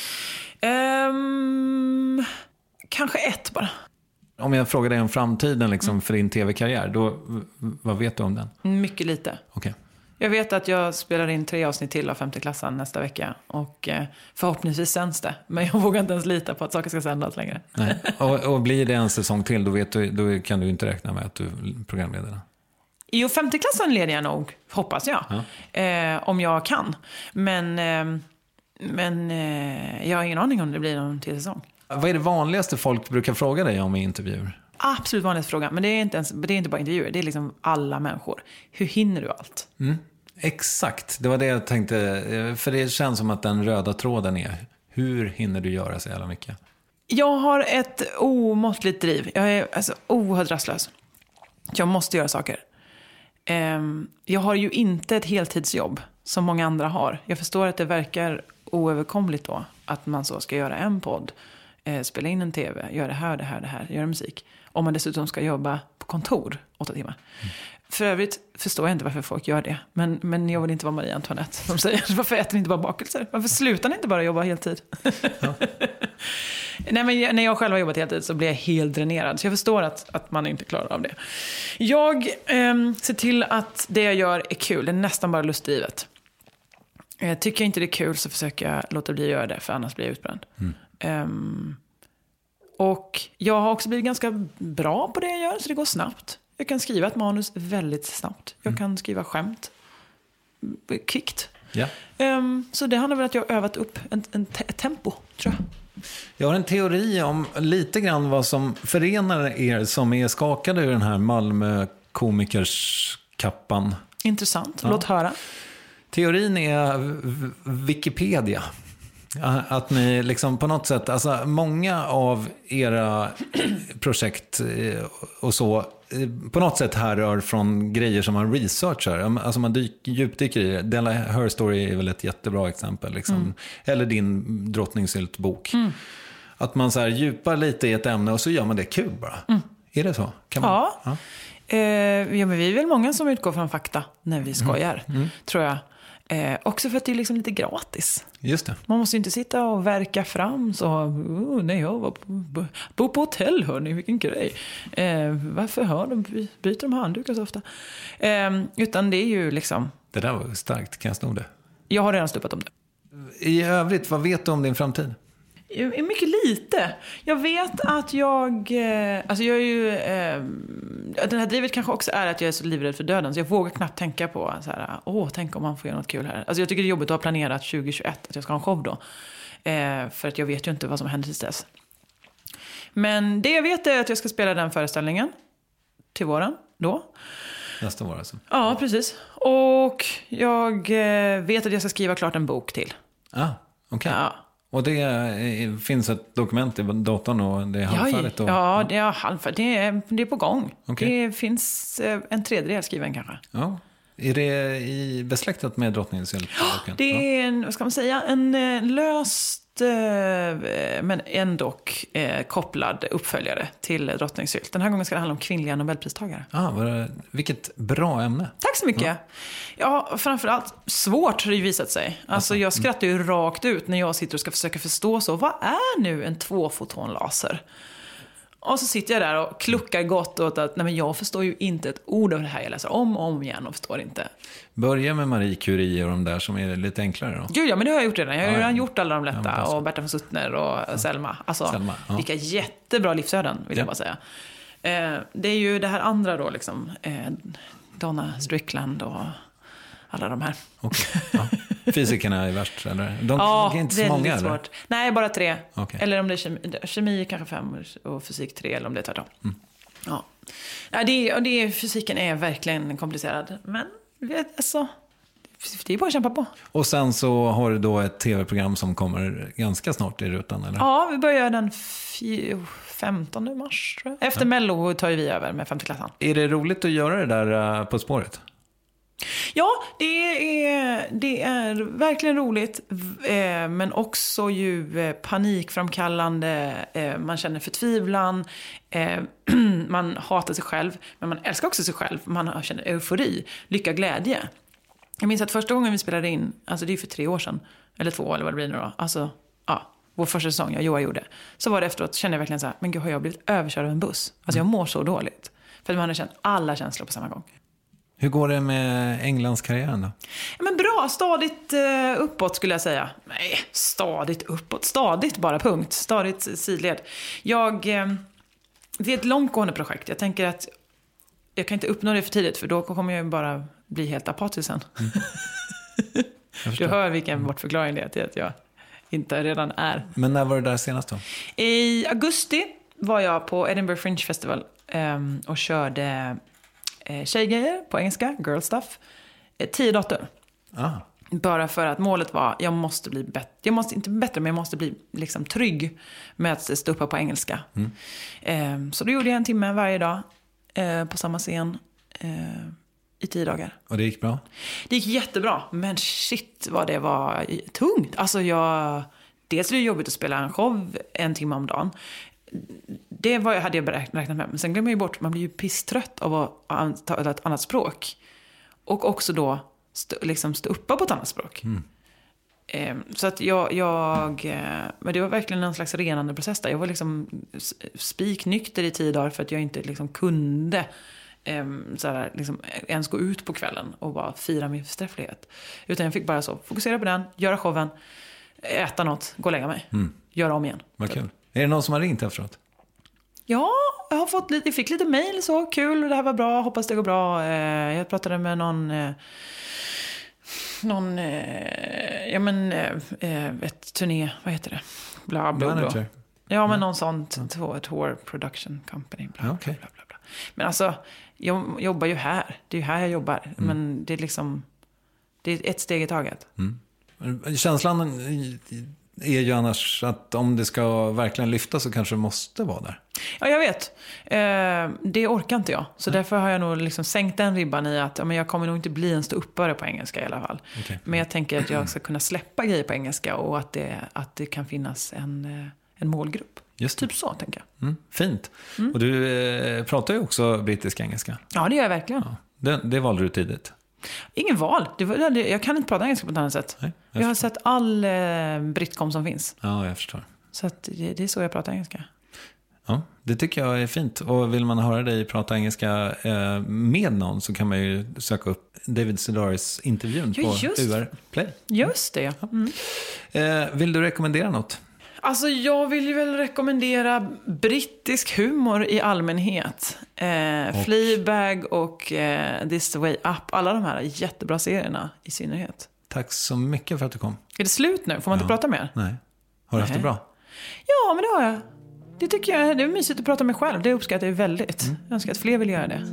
Um, kanske ett bara. Om jag frågar dig om framtiden liksom, mm. för din tv-karriär, då, vad vet du om den? Mycket lite. Okej. Okay. Jag vet att jag spelar in tre avsnitt till av femte klassen nästa vecka. Och eh, förhoppningsvis sänds det. Men jag vågar inte ens lita på att saker ska sändas längre. Nej. Och, och blir det en säsong till, då, vet du, då kan du inte räkna med att du programleder den. I femte klassen leder jag nog, hoppas jag. Ja. Eh, om jag kan. Men, eh, men eh, jag har ingen aning om det blir någon till säsong. Vad är det vanligaste folk brukar fråga dig om i intervjuer? Absolut vanligaste fråga. Men det är inte, ens, det är inte bara intervjuer. Det är liksom alla människor. Hur hinner du allt? Mm. Exakt, det var det jag tänkte. För det känns som att den röda tråden är, hur hinner du göra så jävla mycket? Jag har ett omåttligt driv. Jag är alltså oerhört rastlös. Jag måste göra saker. Um, jag har ju inte ett heltidsjobb som många andra har. Jag förstår att det verkar oöverkomligt då. Att man så ska göra en podd, eh, spela in en tv, göra det här, det här, det här, göra musik. Om man dessutom ska jobba på kontor åtta timmar. Mm. För övrigt förstår jag inte varför folk gör det. Men, men jag vill inte vara Marie Antoinette som säger, varför äter ni inte bara bakelser? Varför slutar ni inte bara jobba heltid? Ja. Nej, men när jag själv har jobbat heltid så blir jag helt dränerad. Så jag förstår att, att man inte klarar av det. Jag eh, ser till att det jag gör är kul. Det är nästan bara lustdrivet. Eh, tycker jag inte det är kul så försöker jag låta bli att göra det. För annars blir jag utbränd. Mm. Um, och jag har också blivit ganska bra på det jag gör. Så det går snabbt. Jag kan skriva ett manus väldigt snabbt. Jag mm. kan skriva skämt kvickt. Ja. Um, så det handlar väl att jag har övat upp en, en te- ett tempo, tror jag. Jag har en teori om lite grann vad som förenar er som är skakade ur den här Malmö-komikers-kappan. Intressant, ja. Låt höra. Teorin är Wikipedia. Att ni liksom på något sätt, alltså många av era projekt och så på något sätt härrör från grejer som man researchar. Alltså man dyk, djupdyker i det. Della Her Story är väl ett jättebra exempel. Liksom. Mm. Eller din Drottningsylt-bok. Mm. Att man så här djupar lite i ett ämne och så gör man det kul bara. Mm. Är det så? Kan man? Ja. Ja. Eh, ja, men vi är väl många som utgår från fakta när vi skojar, mm. Mm. tror jag. Eh, också för att det är liksom lite gratis. Just det. Man måste ju inte sitta och verka fram så, oh, nej, jag var på, bo, bo på hotell, hörni, vilken grej. Eh, varför hör de, byter de handdukar så ofta? Eh, utan det är ju liksom... Det där var starkt, kan jag sno det? Jag har redan stupat om det. I övrigt, vad vet du om din framtid? Mycket lite. Jag vet att jag... Alltså jag är ju... Eh, den här drivet kanske också är att jag är så livrädd för döden. Så jag vågar knappt tänka på så här, åh, tänk om man får göra något kul här. Alltså jag tycker det är jobbigt att ha planerat tjugo tjugoett att jag ska ha en show då. Eh, för att jag vet ju inte vad som händer tills dess. Men det jag vet är att jag ska spela den föreställningen till våren då. Nästa vår alltså. Ja, precis. Och jag eh, vet att jag ska skriva klart en bok till. Ah, okej. Okay. Ja. Och det är, finns ett dokument i datorn och det är halvfärdigt? Och, ja, det är halvfärdigt. Det är, det är på gång. Okay. Det finns en tredjedel skriven kanske. Ja. Är det i besläktat med Drottningens sylt? Ja, det är en, vad ska man säga, en löst men ändå eh, kopplad uppföljare till Drottningens sylt. Den här gången ska det handla om kvinnliga Nobelpristagare. Ah, vad, vilket bra ämne. Tack så mycket. Ja, ja framförallt svårt har det ju visat sig. Alltså jag skrattar ju rakt ut när jag sitter och ska försöka förstå så. Vad är nu en tvåfotonlaser? Och så sitter jag där och kluckar gott åt att nej men jag förstår ju inte ett ord av det här. Jag läser om och om igen och förstår inte. Börja med Marie Curie och de där som är lite enklare då. Jo, ja, men det har jag gjort redan. Jag har ja, redan ja. gjort alla de lätta. Ja, och Berta von Suttner och ja. Selma. Alltså, Selma, ja. Vilka jättebra livsöden vill ja. jag bara säga. Eh, det är ju det här andra då liksom. Eh, Donna Strickland och alla de här. Okay. Ja. Fysikerna är värst, eller? De ja, är inte det är så många, lite eller? svårt. Nej, bara tre. Okay. Eller om det är kemi, kemi kanske fem och fysik tre, eller om det är tvärtom. Mm. Ja. Ja, det är, och det är, fysiken är verkligen komplicerad. Men alltså, det är bara att kämpa på. Och sen så har du då ett tv-program som kommer ganska snart i rutan, eller? Ja, vi börjar den femtonde mars, tror jag. Efter ja. Mello tar vi över med femte klassan. Är det roligt att göra det där På spåret? Ja, det är, det är verkligen roligt, eh, men också ju eh, panikframkallande. Eh, man känner förtvivlan, eh, man hatar sig själv, men man älskar också sig själv. Man känner eufori, lycka, glädje. Jag minns att första gången vi spelade in, alltså det är för tre år sedan, eller två eller vad det blir nu då, alltså ja, vår första säsong jag och Joa gjorde, så var det efteråt, kände jag verkligen så här, men gud, har jag blivit överkörd av en buss? Alltså jag mår så dåligt, för att man hade känt alla känslor på samma gång. Hur går det med Englands karriären då? Ja, men bra, stadigt eh, uppåt skulle jag säga. Nej, stadigt uppåt. Stadigt bara, punkt. Stadigt sidled. Jag, eh, det är ett långtgående projekt. Jag tänker att jag kan inte uppnå det för tidigt, för då kommer jag bara bli helt apatisk sen. Mm. Du hör vilken mm. bortförklaring det är till att jag inte redan är. Men när var det där senast då? I augusti var jag på Edinburgh Fringe Festival eh, och körde... tjejgrejer på engelska, girl stuff, tio dotter. Ah. Bara för att målet var, jag måste bli bättre, jag måste inte bli bättre, men jag måste bli liksom trygg med att stå upp på engelska. Mm. Eh, så då gjorde jag en timme varje dag eh, på samma scen eh, i tio dagar. Och det gick bra? Det gick jättebra, men shit vad det var tungt. Alltså jag, dels är det jobbigt att spela en show en timme om dagen. Det var, hade jag räknat med. Men sen glömmer jag ju bort, man blir ju pisstrött av att ta ett annat språk. Och också då stå, liksom stå uppa på ett annat språk. Mm. Eh, så att jag, jag... Eh, men det var verkligen en slags renande process där. Jag var liksom spiknykter i tio dagar för att jag inte liksom kunde eh, sådär, liksom, ens gå ut på kvällen och bara fira min förträfflighet. Utan jag fick bara så fokusera på den, göra showen, äta något, gå och lägga mig. Mm. Göra om igen. Vad kul. Är det någon som har ringt efteråt? Ja, jag har fått lite, jag fick lite mejl så, kul, det här var bra, hoppas det går bra. Eh, jag pratade med någon, eh, någon, eh, ja men, eh, ett turné, vad heter det? Bla, bla, bla. Manager? Ja, men någon sånt, tour, tour production company, bla, bla, okay. bla, bla, bla. Men alltså, jag jobbar ju här, det är ju här jag jobbar, mm. men det är liksom, det är ett steg i taget. Mm. Känslan är ju annars att om det ska verkligen lyfta så kanske det måste vara där. Ja, jag vet. Eh, det orkar inte jag. Så mm. därför har jag nog liksom sänkt den ribban i att ja, men jag kommer nog inte bli en ståuppare på engelska i alla fall. Okay. Men jag tänker att jag ska kunna släppa grejer på engelska och att det, att det kan finnas en, en målgrupp. Just typ så, tänker jag. Mm, fint. Mm. Och du eh, pratar ju också brittisk engelska. Ja, det gör jag verkligen. Ja. Det, det valde du tidigt. Ingen val. Det var, jag kan inte prata engelska på ett annat sätt. Nej, jag, jag har sett all eh, Britcom som finns. Ja, jag förstår. Så att det, det är så jag pratar engelska. Ja, det tycker jag är fint. Och vill man höra dig prata engelska eh, med någon så kan man ju söka upp David Sedaris intervjun ja, på U R Play. Just det. Mm. Eh, vill du rekommendera något? Alltså jag vill ju väl rekommendera brittisk humor i allmänhet. Eh, och. Fleabag och eh, This the Way Up. Alla de här jättebra serierna i synnerhet. Tack så mycket för att du kom. Är det slut nu? Får man ja. inte prata mer? Nej. Har du haft det bra? Ja, men det har jag. Det tycker jag, det är mysigt att prata med själv. Det uppskattar jag väldigt. Mm. Jag önskar att fler vill göra det.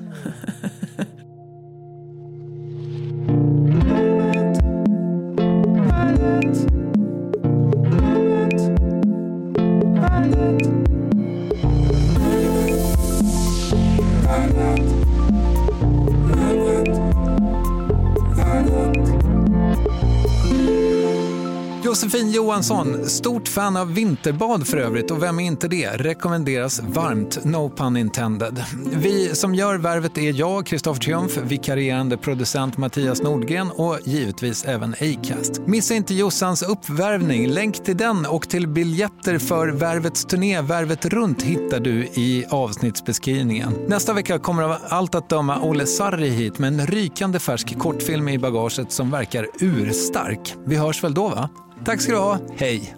Josefin Johansson, stort fan av vinterbad för övrigt, och vem är inte det? Rekommenderas varmt, no pun intended. Vi som gör Värvet är jag, Kristoffer Triumf, vikarierande producent Mattias Nordgren och givetvis även Acast. Missa inte Jossans uppvärvning, länk till den och till biljetter för Värvets turné Värvet runt hittar du i avsnittsbeskrivningen. Nästa vecka kommer av allt att döma Olle Sarri hit med en rykande färsk kortfilm i bagaget som verkar urstark. Vi hörs väl då, va? Tack ska du ha. Hej.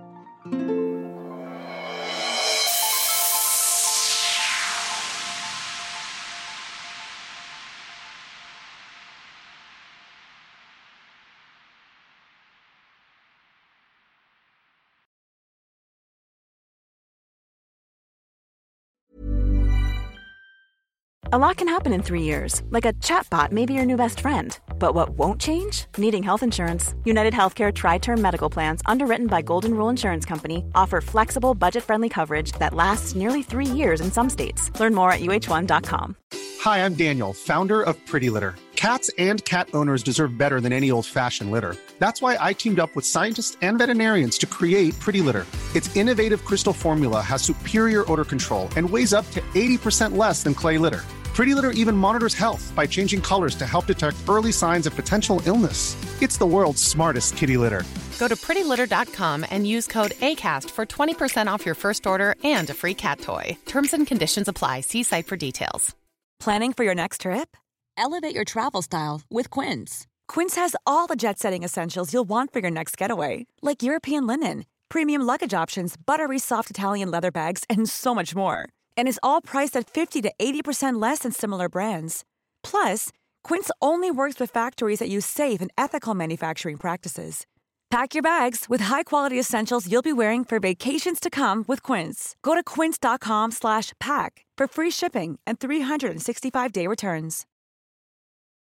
A lot can happen in three years, like a chatbot may be your new best friend. But what won't change? Needing health insurance. United Healthcare Tri-Term Medical Plans, underwritten by Golden Rule Insurance Company, offer flexible, budget-friendly coverage that lasts nearly three years in some states. Learn more at U H one dot com. Hi, I'm Daniel, founder of Pretty Litter. Cats and cat owners deserve better than any old-fashioned litter. That's why I teamed up with scientists and veterinarians to create Pretty Litter. Its innovative crystal formula has superior odor control and weighs up to eighty percent less than clay litter. Pretty Litter even monitors health by changing colors to help detect early signs of potential illness. It's the world's smartest kitty litter. Go to pretty litter dot com and use code ACAST for twenty percent off your first order and a free cat toy. Terms and conditions apply. See site for details. Planning for your next trip? Elevate your travel style with Quince. Quince has all the jet-setting essentials you'll want for your next getaway, like European linen, premium luggage options, buttery soft Italian leather bags, and so much more. And is all priced at fifty to eighty percent less than similar brands. Plus, Quince only works with factories that use safe and ethical manufacturing practices. Pack your bags with high-quality essentials you'll be wearing for vacations to come with Quince. Go to quince dot com slash pack for free shipping and three hundred sixty-five day returns.